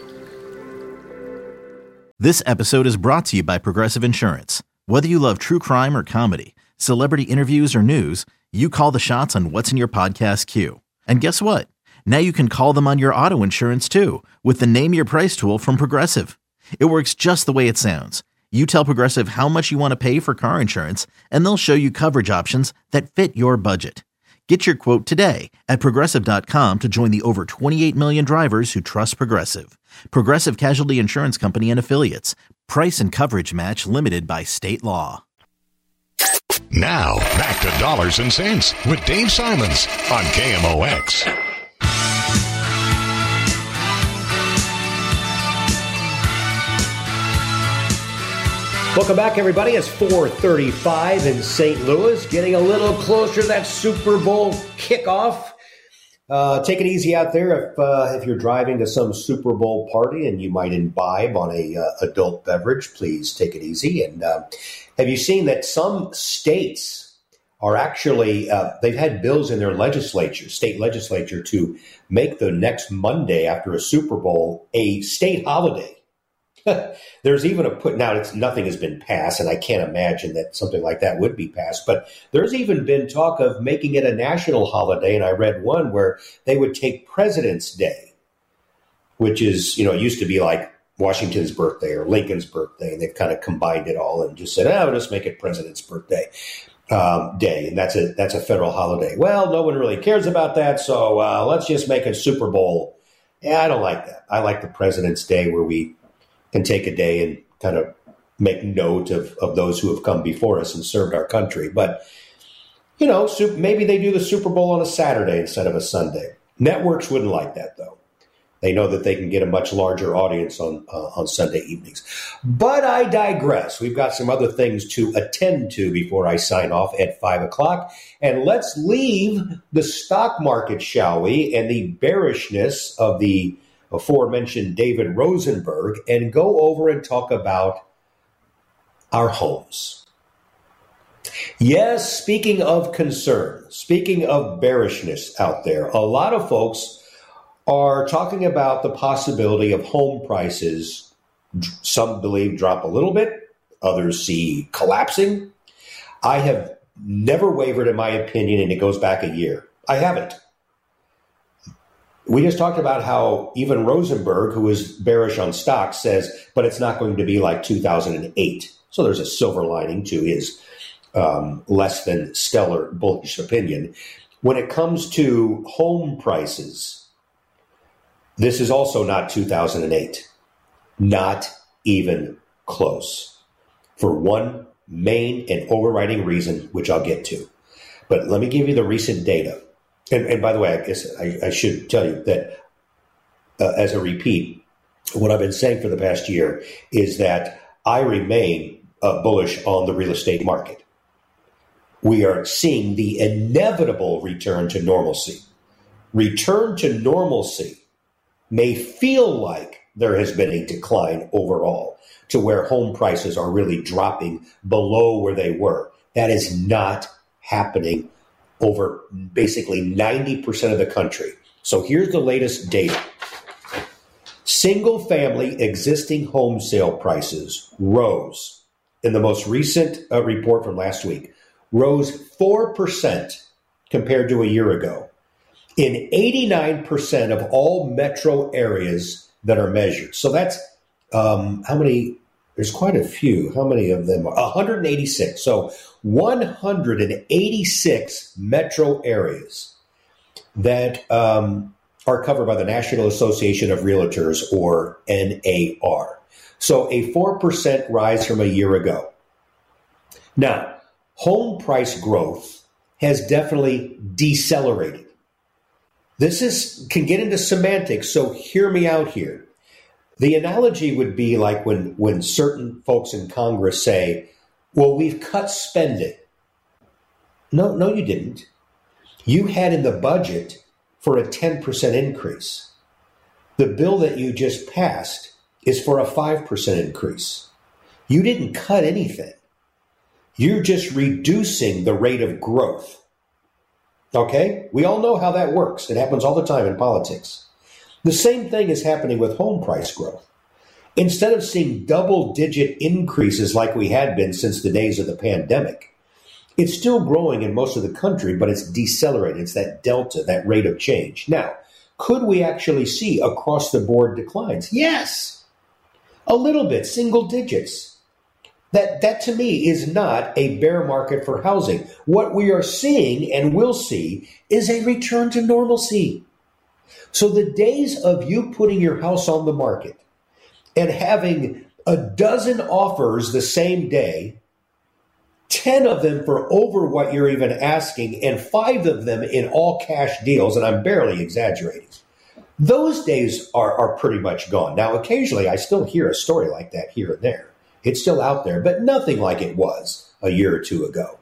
This episode is brought to you by Progressive Insurance. Whether you love true crime or comedy, celebrity interviews or news, you call the shots on what's in your podcast queue. And guess what? Now you can call them on your auto insurance too, with the Name Your Price tool from Progressive. It works just the way it sounds. You tell Progressive how much you want to pay for car insurance, and they'll show you coverage options that fit your budget. Get your quote today at Progressive dot com to join the over twenty-eight million drivers who trust Progressive. Progressive Casualty Insurance Company and Affiliates. Price and coverage match limited by state law. Now, back to Dollars and Cents with Dave Simons on K M O X. Welcome back, everybody. It's four thirty-five in Saint Louis, getting a little closer to that Super Bowl kickoff. Uh, take it easy out there if uh, if you're driving to some Super Bowl party and you might imbibe on a uh, adult beverage. Please take it easy. And uh, have you seen that some states are actually uh, they've had bills in their legislature, state legislature, to make the next Monday after a Super Bowl a state holiday. There's even a put now. It's nothing has been passed, and I can't imagine that something like that would be passed. But there's even been talk of making it a national holiday, and I read one where they would take President's Day, which is, you know, it used to be like Washington's birthday or Lincoln's birthday, and they've kind of combined it all and just said, "Oh, let's make it President's Birthday um, Day," and that's a that's a federal holiday. Well, no one really cares about that, so uh, let's just make it Super Bowl. Yeah, I don't like that. I like the President's Day where we can take a day and kind of make note of, of those who have come before us and served our country. But, you know, maybe they do the Super Bowl on a Saturday instead of a Sunday. Networks wouldn't like that, though. They know that they can get a much larger audience on uh, on Sunday evenings. But I digress. We've got some other things to attend to before I sign off at five o'clock. And let's leave the stock market, shall we, and the bearishness of the aforementioned David Rosenberg, and go over and talk about our homes. Yes, speaking of concern, speaking of bearishness out there, a lot of folks are talking about the possibility of home prices, some believe drop a little bit, others see collapsing. I have never wavered in my opinion, and it goes back a year. I haven't. We just talked about how even Rosenberg, who is bearish on stocks, says, but it's not going to be like two thousand eight. So there's a silver lining to his um, less than stellar bullish opinion. When it comes to home prices, this is also not two thousand eight. Not even close. For one main and overriding reason, which I'll get to. But let me give you the recent data. And, and by the way, I guess I, I should tell you that uh, as a repeat, what I've been saying for the past year is that I remain uh, bullish on the real estate market. We are seeing the inevitable return to normalcy. Return to normalcy may feel like there has been a decline overall to where home prices are really dropping below where they were. That is not happening over basically ninety percent of the country. So here's the latest data. Single-family existing home sale prices rose in the most recent uh, report from last week, rose four percent compared to a year ago in eighty-nine percent of all metro areas that are measured. So that's um, how many There's quite a few. How many of them are? one hundred eighty-six. So one hundred eighty-six metro areas that um, are covered by the National Association of Realtors, or N A R. So a four percent rise from a year ago. Now, home price growth has definitely decelerated. This is can get into semantics, so hear me out here. The analogy would be like when, when certain folks in Congress say, well, we've cut spending. No, no, you didn't. You had in the budget for a ten percent increase. The bill that you just passed is for a five percent increase. You didn't cut anything. You're just reducing the rate of growth. Okay? We all know how that works. It happens all the time in politics. The same thing is happening with home price growth. Instead of seeing double-digit increases like we had been since the days of the pandemic, it's still growing in most of the country, but it's decelerating. It's that delta, that rate of change. Now, could we actually see across-the-board declines? Yes. A little bit, single digits. That, that to me is not a bear market for housing. What we are seeing and will see is a return to normalcy. So the days of you putting your house on the market and having a dozen offers the same day, ten of them for over what you're even asking, and five of them in all cash deals, and I'm barely exaggerating, those days are, are pretty much gone. Now, occasionally I still hear a story like that here and there. It's still out there, but nothing like it was a year or two ago.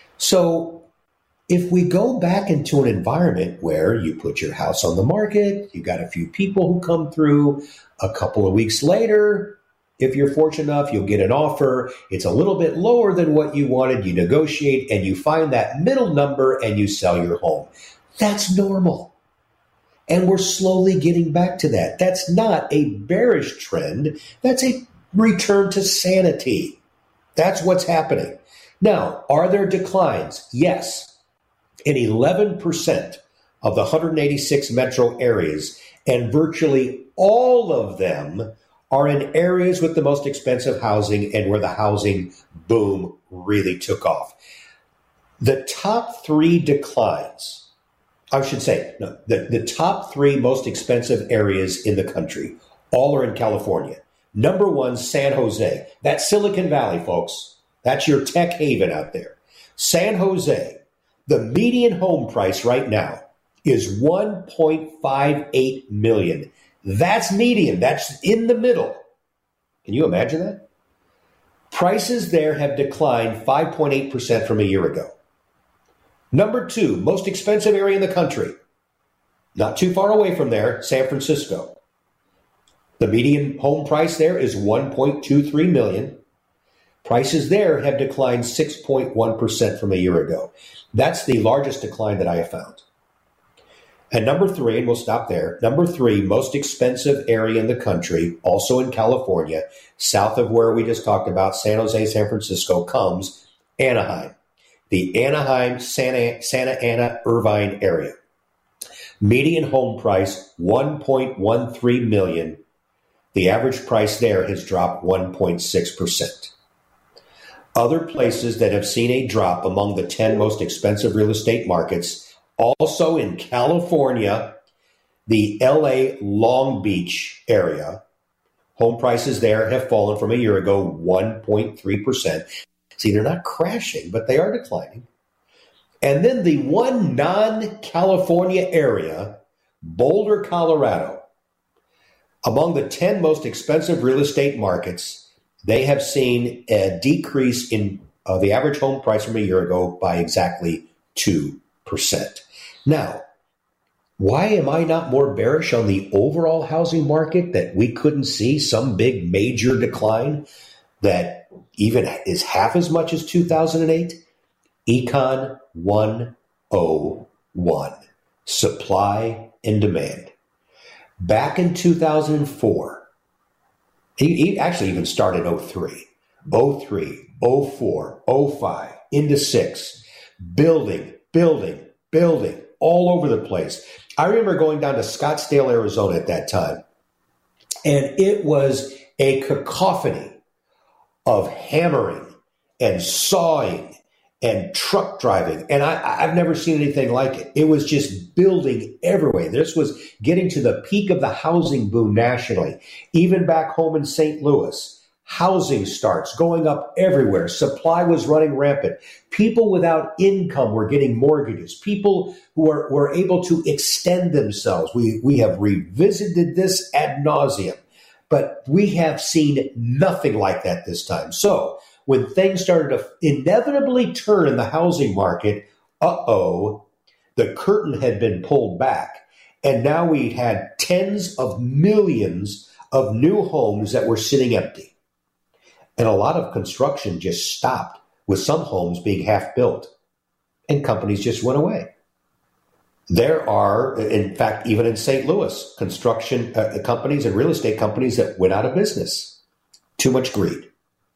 So if we go back into an environment where you put your house on the market, you got a few people who come through, a couple of weeks later, if you're fortunate enough, you'll get an offer. It's a little bit lower than what you wanted. You negotiate and you find that middle number and you sell your home. That's normal. And we're slowly getting back to that. That's not a bearish trend. That's a return to sanity. That's what's happening. Now, are there declines? Yes. In eleven percent of the one hundred eighty-six metro areas, and virtually all of them are in areas with the most expensive housing and where the housing boom really took off. The top three declines, I should say, no, the, the top three most expensive areas in the country, all are in California. Number one, San Jose. That's Silicon Valley, folks. That's your tech haven out there. San Jose. The median home price right now is one point five eight million dollars. That's median. That's in the middle. Can you imagine that? Prices there have declined five point eight percent from a year ago. Number two, most expensive area in the country. Not too far away from there, San Francisco. The median home price there is one point two three million dollars. Prices there have declined six point one percent from a year ago. That's the largest decline that I have found. And number three, and we'll stop there, number three, most expensive area in the country, also in California, south of where we just talked about, San Jose, San Francisco, comes Anaheim. The Anaheim, Santa, Santa Ana, Irvine area. Median home price, one point one three million dollars. The average price there has dropped one point six percent. Other places that have seen a drop among the ten most expensive real estate markets, also in California, the L A Long Beach area, home prices there have fallen from a year ago one point three percent. See, they're not crashing, but they are declining. And then the one non-California area, Boulder, Colorado, among the ten most expensive real estate markets, they have seen a decrease in uh, the average home price from a year ago by exactly two percent. Now, why am I not more bearish on the overall housing market, that we couldn't see some big major decline that even is half as much as two thousand eight? Econ one oh one, supply and demand. Back in two thousand four, He, he actually even started in oh three, oh three, oh four, oh five, into six, building, building, building, all over the place. I remember going down to Scottsdale, Arizona at that time, and it was a cacophony of hammering and sawing and truck driving. And I, I've never seen anything like it. It was just building everywhere. This was getting to the peak of the housing boom nationally. Even back home in Saint Louis, housing starts going up everywhere. Supply was running rampant. People without income were getting mortgages. People who were, were able to extend themselves. We, we have revisited this ad nauseum, but we have seen nothing like that this time. So when things started to inevitably turn in the housing market, uh-oh, the curtain had been pulled back. And now we'd had tens of millions of new homes that were sitting empty. And a lot of construction just stopped, with some homes being half built. And companies just went away. There are, in fact, even in Saint Louis, construction uh, companies and real estate companies that went out of business. Too much greed.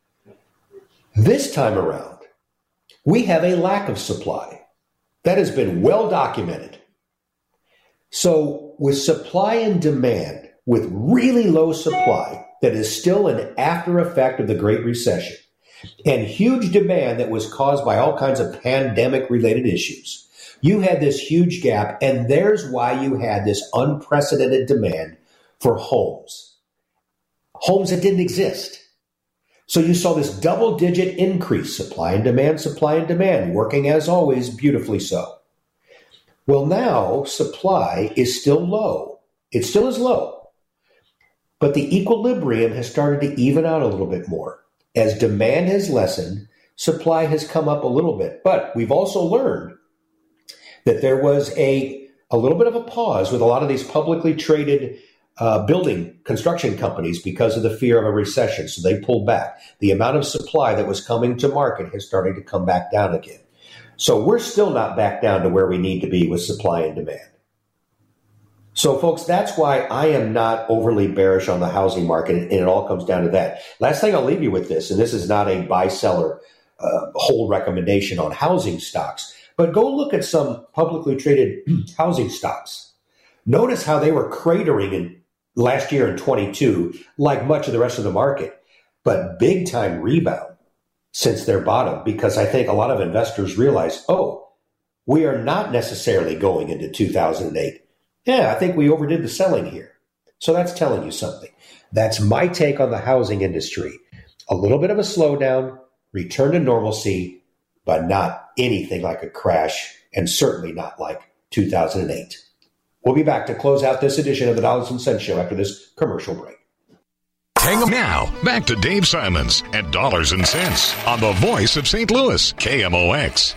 This time around, we have a lack of supply. That has been well documented. So with supply and demand, with really low supply that is still an after effect of the Great Recession, and huge demand that was caused by all kinds of pandemic-related issues, you had this huge gap, and there's why you had this unprecedented demand for homes. Homes that didn't exist. So you saw this double-digit increase, supply and demand, supply and demand, working as always, beautifully so. Well, now supply is still low. It still is low. But the equilibrium has started to even out a little bit more. As demand has lessened, supply has come up a little bit. But we've also learned that there was a, a little bit of a pause with a lot of these publicly traded Uh, building construction companies because of the fear of a recession. So they pulled back. The amount of supply that was coming to market has started to come back down again. So we're still not back down to where we need to be with supply and demand. So folks, that's why I am not overly bearish on the housing market, and it all comes down to that. Last thing I'll leave you with this, and this is not a buy-seller uh, whole recommendation on housing stocks, but go look at some publicly traded housing stocks. Notice how they were cratering in last year in twenty-two, like much of the rest of the market, but big time rebound since their bottom, because I think a lot of investors realize, oh, we are not necessarily going into two thousand eight. Yeah, I think we overdid the selling here. So that's telling you something. That's my take on the housing industry. A little bit of a slowdown, return to normalcy, but not anything like a crash, and certainly not like two thousand eight. We'll be back to close out this edition of the Dollars and Cents Show after this commercial break. Hang on now. Back to Dave Simons at Dollars and Cents on the voice of Saint Louis, K M O X.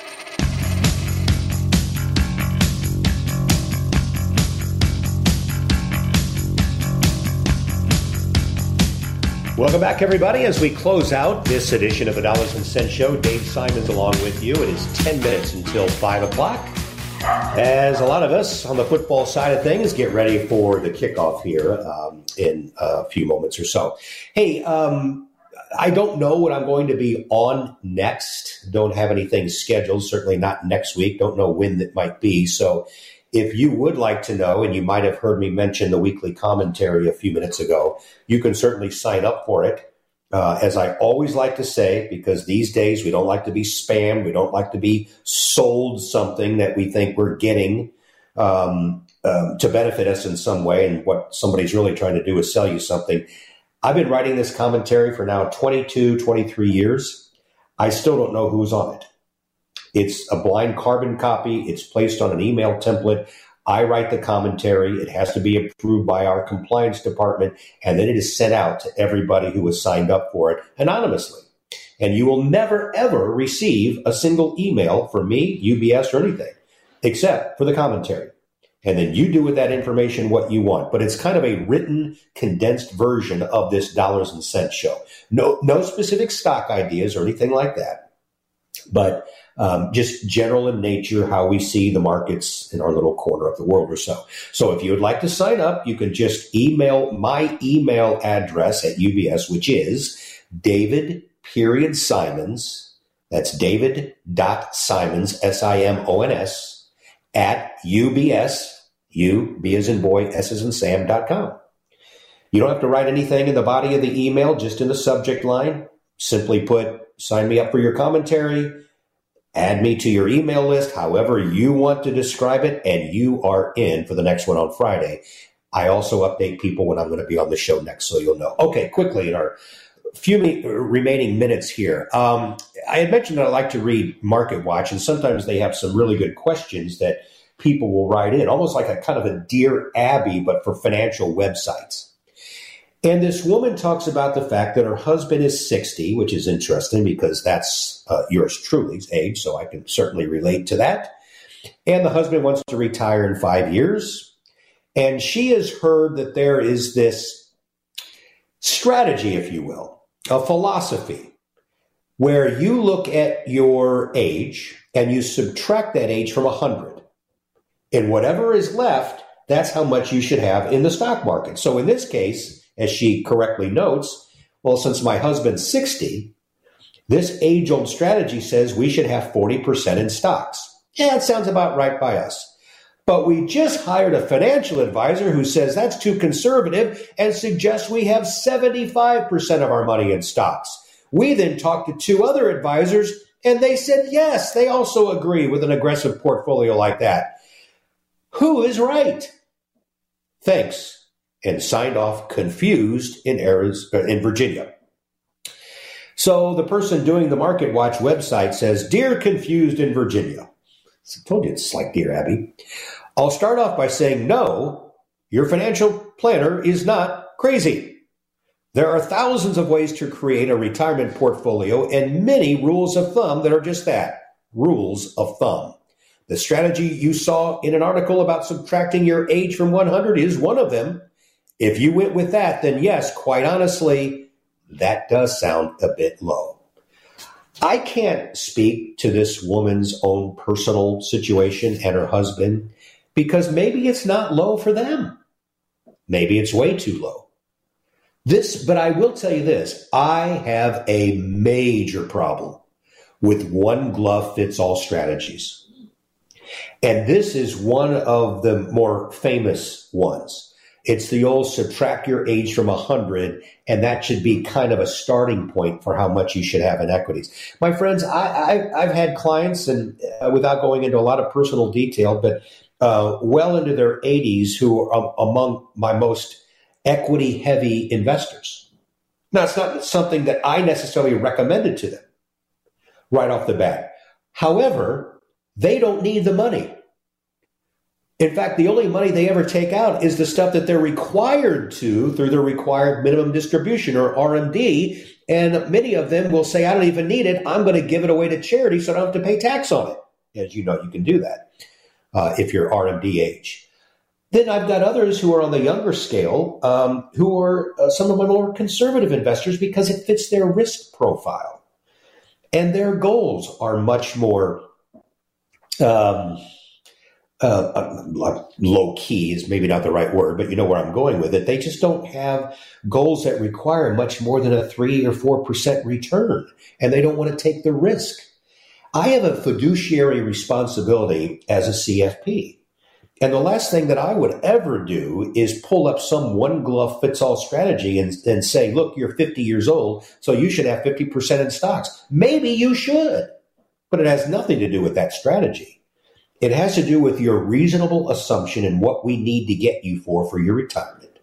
Welcome back, everybody. As we close out this edition of the Dollars and Cents Show, Dave Simons along with you. It is ten minutes until five o'clock. As a lot of us on the football side of things get ready for the kickoff here um, in a few moments or so. Hey, um, I don't know what I'm going to be on next. Don't have anything scheduled, certainly not next week. Don't know when that might be. So if you would like to know, and you might have heard me mention the weekly commentary a few minutes ago, you can certainly sign up for it. Uh, as I always like to say, because these days we don't like to be spammed, we don't like to be sold something that we think we're getting um, um, to benefit us in some way, and what somebody's really trying to do is sell you something. I've been writing this commentary for now twenty-two, twenty-three years. I still don't know who's on it. It's a blind carbon copy. It's placed on an email template. I write the commentary. It has to be approved by our compliance department, and then it is sent out to everybody who has signed up for it anonymously. And you will never, ever receive a single email from me, U B S, or anything, except for the commentary. And then you do with that information what you want. But it's kind of a written, condensed version of this Dollars and Cents Show. No, no specific stock ideas or anything like that, but Um, just general in nature, how we see the markets in our little corner of the world or so. So if you would like to sign up, you can just email my email address at U B S, which is David period Simons. That's David dot Simons, S I M O N S, at U B S, U, B as in boy, S as in Sam dot com. You don't have to write anything in the body of the email, just in the subject line. Simply put, sign me up for your commentary, add me to your email list, however you want to describe it, and you are in for the next one on Friday. I also update people when I'm going to be on the show next, so you'll know. Okay, quickly, in our few mi- remaining minutes here, um, I had mentioned that I like to read Market Watch, and sometimes they have some really good questions that people will write in, almost like a kind of a Dear Abby, but for financial websites. And this woman talks about the fact that her husband is sixty, which is interesting because that's uh, yours truly's age, so I can certainly relate to that. And the husband wants to retire in five years. And she has heard that there is this strategy, if you will, a philosophy, where you look at your age and you subtract that age from one hundred. And whatever is left, that's how much you should have in the stock market. So in this case, as she correctly notes, well, since my husband's sixty, this age-old strategy says we should have forty percent in stocks. Yeah, it sounds about right by us. But we just hired a financial advisor who says that's too conservative and suggests we have seventy-five percent of our money in stocks. We then talked to two other advisors, and they said, yes, they also agree with an aggressive portfolio like that. Who is right? Thanks. And signed off, confused in Arizona, in Virginia. So the person doing the Market Watch website says, Dear Confused in Virginia. I told you it's like Dear Abby. I'll start off by saying, no, your financial planner is not crazy. There are thousands of ways to create a retirement portfolio and many rules of thumb that are just that, rules of thumb. The strategy you saw in an article about subtracting your age from one hundred is one of them. If you went with that, then yes, quite honestly, that does sound a bit low. I can't speak to this woman's own personal situation and her husband because maybe it's not low for them. Maybe it's way too low. This, but I will tell you this, I have a major problem with one glove fits all strategies. And this is one of the more famous ones. It's the old subtract your age from one hundred, and that should be kind of a starting point for how much you should have in equities. My friends, I, I, I've had clients, and uh, without going into a lot of personal detail, but uh, well into their eighties who are um, among my most equity-heavy investors. Now, it's not something that I necessarily recommended to them right off the bat. However, they don't need the money. In fact, the only money they ever take out is the stuff that they're required to through their required minimum distribution or R M D. And many of them will say, I don't even need it. I'm going to give it away to charity so I don't have to pay tax on it. As you know, you can do that uh, if you're R M D age. Then I've got others who are on the younger scale, um, who are uh, some of my more conservative investors because it fits their risk profile. And their goals are much more um, uh, low key is maybe not the right word, but you know where I'm going with it. They just don't have goals that require much more than a three or four percent return, and they don't want to take the risk. I have a fiduciary responsibility as a C F P. And the last thing that I would ever do is pull up some one-glove-fits-all strategy and, and say, look, you're fifty years old, so you should have fifty percent in stocks. Maybe you should, but it has nothing to do with that strategy. It has to do with your reasonable assumption and what we need to get you for for your retirement.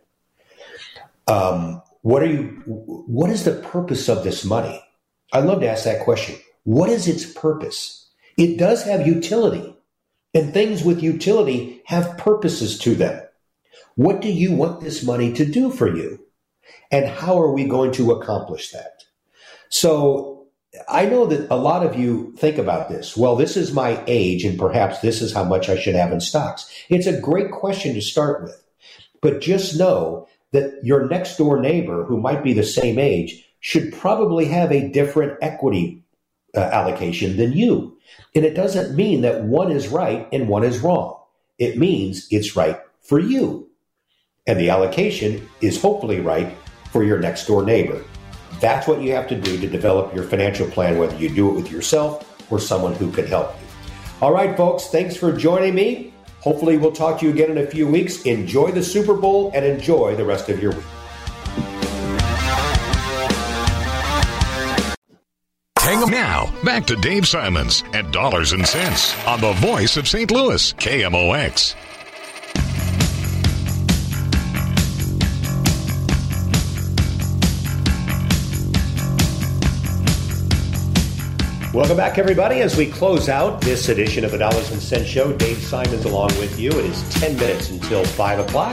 Um, what are you? What is the purpose of this money? I'd love to ask that question. What is its purpose? It does have utility. And things with utility have purposes to them. What do you want this money to do for you? And how are we going to accomplish that? So I know that a lot of you think about this. Well, this is my age, and perhaps this is how much I should have in stocks. It's a great question to start with. But just know that your next door neighbor, who might be the same age, should probably have a different equity uh, allocation than you. And it doesn't mean that one is right and one is wrong. It means it's right for you. And the allocation is hopefully right for your next door neighbor. That's what you have to do to develop your financial plan, whether you do it with yourself or someone who can help you. All right, folks, thanks for joining me. Hopefully we'll talk to you again in a few weeks. Enjoy the Super Bowl and enjoy the rest of your week. Hang on now. Back to Dave Simons at Dollars and Cents on the Voice of Saint Louis, K M O X. Welcome back, everybody. As we close out this edition of the Dollars and Cents Show, Dave Simons along with you. It is ten minutes until five o'clock.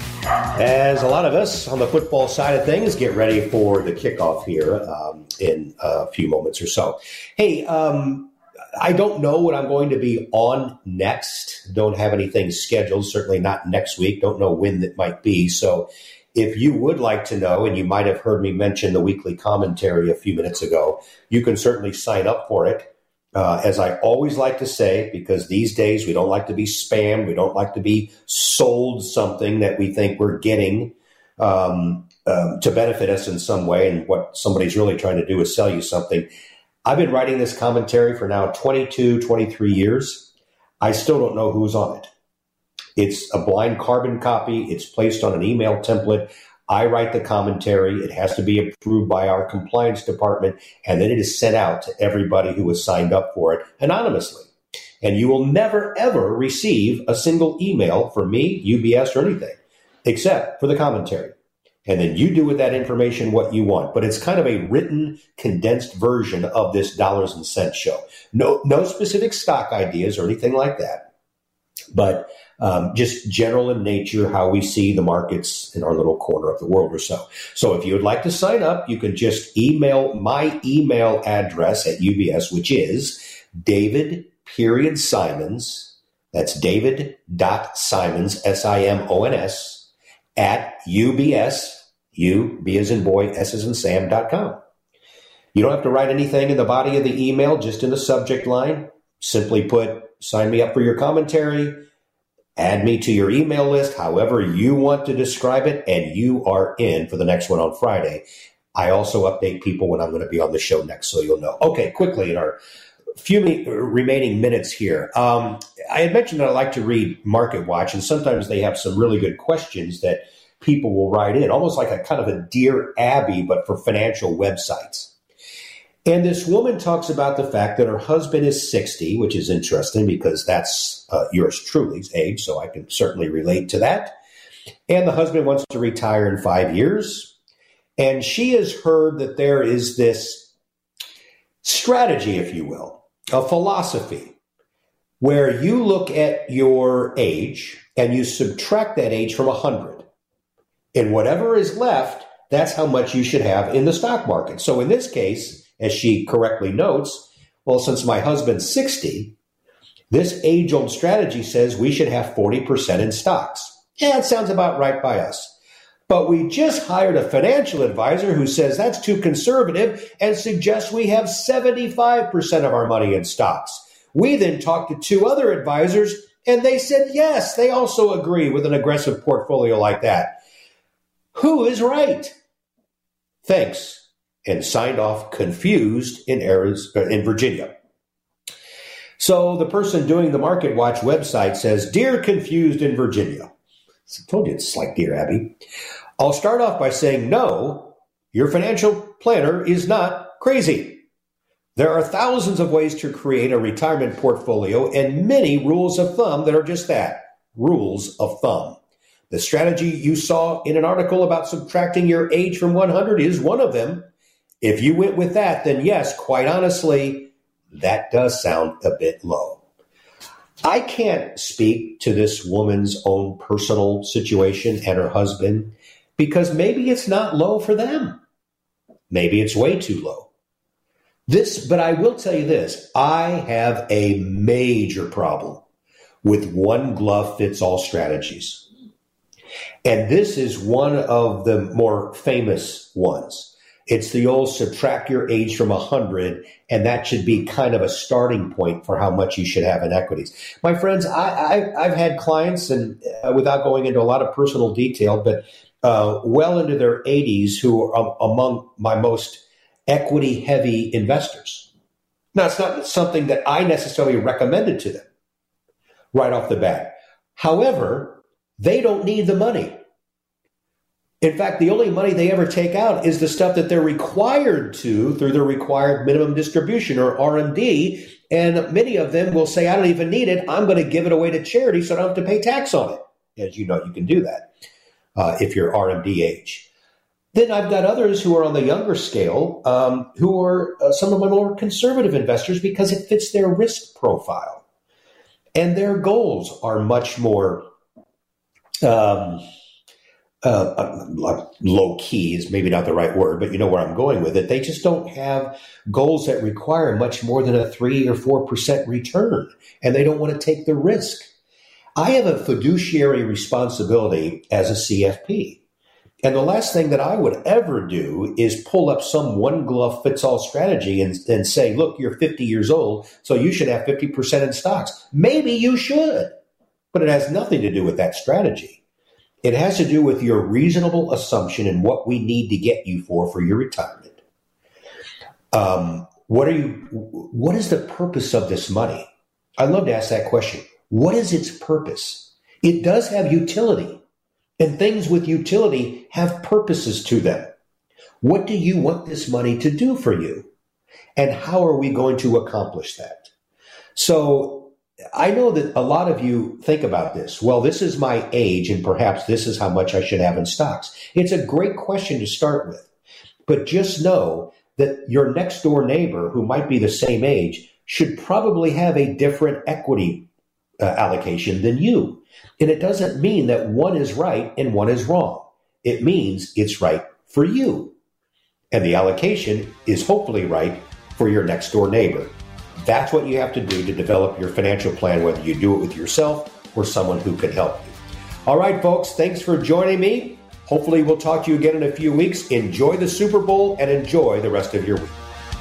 As a lot of us on the football side of things get ready for the kickoff here um, in a few moments or so. Hey, um, I don't know what I'm going to be on next. Don't have anything scheduled, certainly not next week. Don't know when that might be. So if you would like to know, and you might have heard me mention the weekly commentary a few minutes ago, you can certainly sign up for it. Uh, as I always like to say, because these days we don't like to be spammed, we don't like to be sold something that we think we're getting um, um, to benefit us in some way, and what somebody's really trying to do is sell you something. I've been writing this commentary for now twenty-two, twenty-three years. I still don't know who's on it. It's a blind carbon copy. It's placed on an email template. I write the commentary. It has to be approved by our compliance department, and then it is sent out to everybody who has signed up for it anonymously. And you will never, ever receive a single email from me, U B S, or anything, except for the commentary. And then you do with that information what you want. But it's kind of a written, condensed version of this Dollars and Cents Show. No, no specific stock ideas or anything like that, but Um, just general in nature, how we see the markets in our little corner of the world or so. So if you would like to sign up, you can just email my email address at U B S, which is David period Simons. That's David dot Simons, S I M O N S, at U B S, U, B as in boy, S as in Sam dot com. You don't have to write anything in the body of the email, just in the subject line. Simply put, sign me up for your commentary. Add me to your email list, however you want to describe it, and you are in for the next one on Friday. I also update people when I'm going to be on the show next, so you'll know. Okay, quickly, in our few mi- remaining minutes here, um, I had mentioned that I like to read Market Watch, and sometimes they have some really good questions that people will write in, almost like a kind of a Dear Abby, but for financial websites. And this woman talks about the fact that her husband is sixty, which is interesting because that's uh, yours truly's age, so I can certainly relate to that. And the husband wants to retire in five years. And she has heard that there is this strategy, if you will, a philosophy, where you look at your age and you subtract that age from one hundred. And whatever is left, that's how much you should have in the stock market. So in this case, as she correctly notes, well, since my husband's sixty, this age-old strategy says we should have forty percent in stocks. Yeah, it sounds about right by us. But we just hired a financial advisor who says that's too conservative and suggests we have seventy-five percent of our money in stocks. We then talked to two other advisors, and they said, yes, they also agree with an aggressive portfolio like that. Who is right? Thanks. And signed off, confused, in Arizona, in Virginia. So the person doing the Market Watch website says, Dear Confused in Virginia. I told you it's like Dear Abby. I'll start off by saying, no, your financial planner is not crazy. There are thousands of ways to create a retirement portfolio and many rules of thumb that are just that, rules of thumb. The strategy you saw in an article about subtracting your age from one hundred is one of them. If you went with that, then yes, quite honestly, that does sound a bit low. I can't speak to this woman's own personal situation and her husband because maybe it's not low for them. Maybe it's way too low. This, but I will tell you this, I have a major problem with one glove fits all strategies. And this is one of the more famous ones. It's the old subtract your age from one hundred, and that should be kind of a starting point for how much you should have in equities. My friends, I, I, I've had clients, and uh, without going into a lot of personal detail, but uh, well into their eighties who are um, among my most equity-heavy investors. Now, it's not something that I necessarily recommended to them right off the bat. However, they don't need the money. In fact, the only money they ever take out is the stuff that they're required to through their required minimum distribution, or R M D. And many of them will say, I don't even need it. I'm going to give it away to charity so I don't have to pay tax on it. As you know, you can do that uh, if you're R M D age. Then I've got others who are on the younger scale, um, who are uh, some of my more conservative investors because it fits their risk profile. And their goals are much more um, uh, uh, low key is maybe not the right word, but you know where I'm going with it. They just don't have goals that require much more than a three or four percent return, and they don't want to take the risk. I have a fiduciary responsibility as a C F P. And the last thing that I would ever do is pull up some one-glove-fits-all strategy and, and say, look, you're fifty years old, so you should have fifty percent in stocks. Maybe you should, but it has nothing to do with that strategy. It has to do with your reasonable assumption and what we need to get you for for your retirement. Um, what are you? What is the purpose of this money? I'd love to ask that question. What is its purpose? It does have utility. And things with utility have purposes to them. What do you want this money to do for you? And how are we going to accomplish that? So I know that a lot of you think about this. Well, this is my age, and perhaps this is how much I should have in stocks. It's a great question to start with. But just know that your next door neighbor, who might be the same age, should probably have a different equity uh, allocation than you. And it doesn't mean that one is right and one is wrong. It means it's right for you. And the allocation is hopefully right for your next door neighbor. That's what you have to do to develop your financial plan, whether you do it with yourself or someone who can help you. All right, folks, thanks for joining me. Hopefully we'll talk to you again in a few weeks. Enjoy the Super Bowl and enjoy the rest of your week.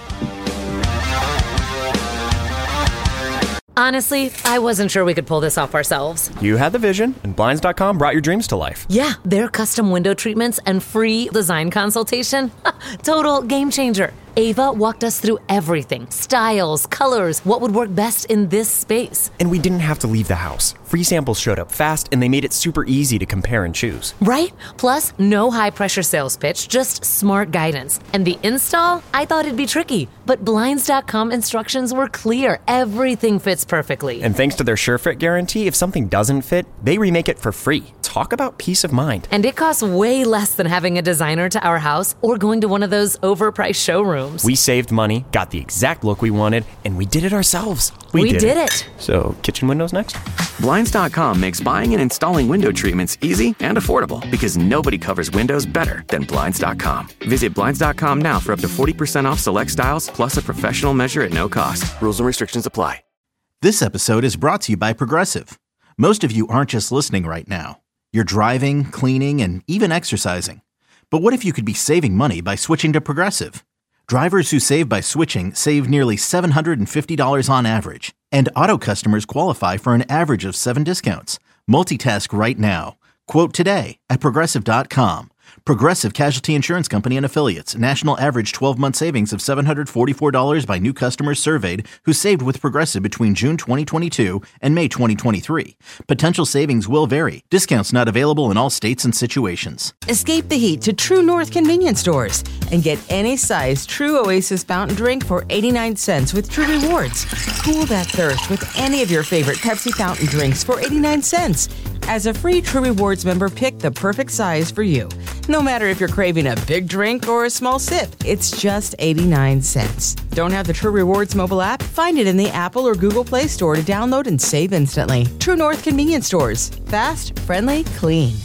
Honestly, I wasn't sure we could pull this off ourselves. You had the vision, and Blinds dot com brought your dreams to life. Yeah, their custom window treatments and free design consultation. Total game changer. Ava walked us through everything. Styles, colors, what would work best in this space. And we didn't have to leave the house. Free samples showed up fast, and they made it super easy to compare and choose. Right? Plus, no high-pressure sales pitch, just smart guidance. And the install? I thought it'd be tricky, but Blinds dot com instructions were clear. Everything fits perfectly. And thanks to their SureFit guarantee, if something doesn't fit, they remake it for free. Talk about peace of mind. And it costs way less than having a designer to our house or going to one of those overpriced showrooms. We saved money, got the exact look we wanted, and we did it ourselves. We, we did, did it. it. So, kitchen windows next? Blinds dot com makes buying and installing window treatments easy and affordable because nobody covers windows better than Blinds dot com. Visit Blinds dot com now for up to forty percent off select styles, plus a professional measure at no cost. Rules and restrictions apply. This episode is brought to you by Progressive. Most of you aren't just listening right now. You're driving, cleaning, and even exercising. But what if you could be saving money by switching to Progressive? Drivers who save by switching save nearly seven hundred fifty dollars on average. And auto customers qualify for an average of seven discounts. Multitask right now. Quote today at Progressive dot com. Progressive Casualty Insurance Company and Affiliates. National average twelve-month savings of seven hundred forty-four dollars by new customers surveyed who saved with Progressive between June twenty twenty-two and May twenty twenty-three. Potential savings will vary. Discounts not available in all states and situations. Escape the heat to True North convenience stores and get any size True Oasis fountain drink for eighty-nine cents with True Rewards. Cool that thirst with any of your favorite Pepsi fountain drinks for eighty-nine cents. As a free True Rewards member, pick the perfect size for you. No matter if you're craving a big drink or a small sip, it's just eighty-nine cents. Don't have the True Rewards mobile app? Find it in the Apple or Google Play Store to download and save instantly. True North convenience stores. Fast, friendly, clean.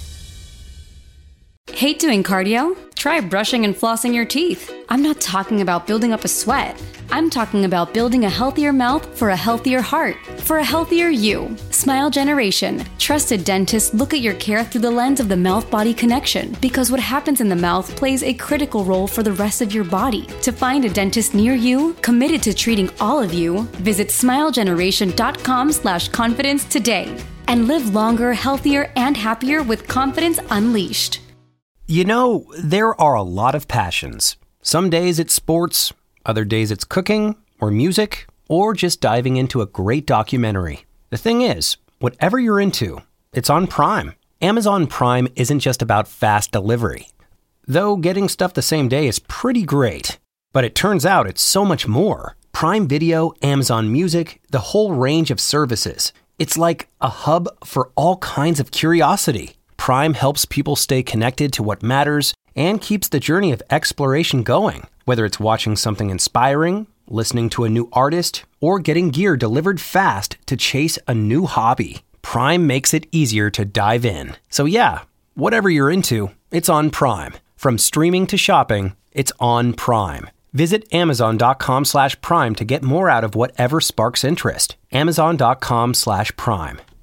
Hate doing cardio? Try brushing and flossing your teeth. I'm not talking about building up a sweat. I'm talking about building a healthier mouth for a healthier heart, for a healthier you. Smile Generation. Trusted dentists look at your care through the lens of the mouth-body connection because what happens in the mouth plays a critical role for the rest of your body. To find a dentist near you, committed to treating all of you, visit smilegeneration.com slash confidence today and live longer, healthier, and happier with confidence unleashed. You know, there are a lot of passions. Some days it's sports, other days it's cooking, or music, or just diving into a great documentary. The thing is, whatever you're into, it's on Prime. Amazon Prime isn't just about fast delivery. Though getting stuff the same day is pretty great. But it turns out it's so much more. Prime Video, Amazon Music, the whole range of services. It's like a hub for all kinds of curiosity. Prime helps people stay connected to what matters and keeps the journey of exploration going. Whether it's watching something inspiring, listening to a new artist, or getting gear delivered fast to chase a new hobby, Prime makes it easier to dive in. So yeah, whatever you're into, it's on Prime. From streaming to shopping, it's on Prime. Visit amazon.com slash prime to get more out of whatever sparks interest. Amazon.com slash prime.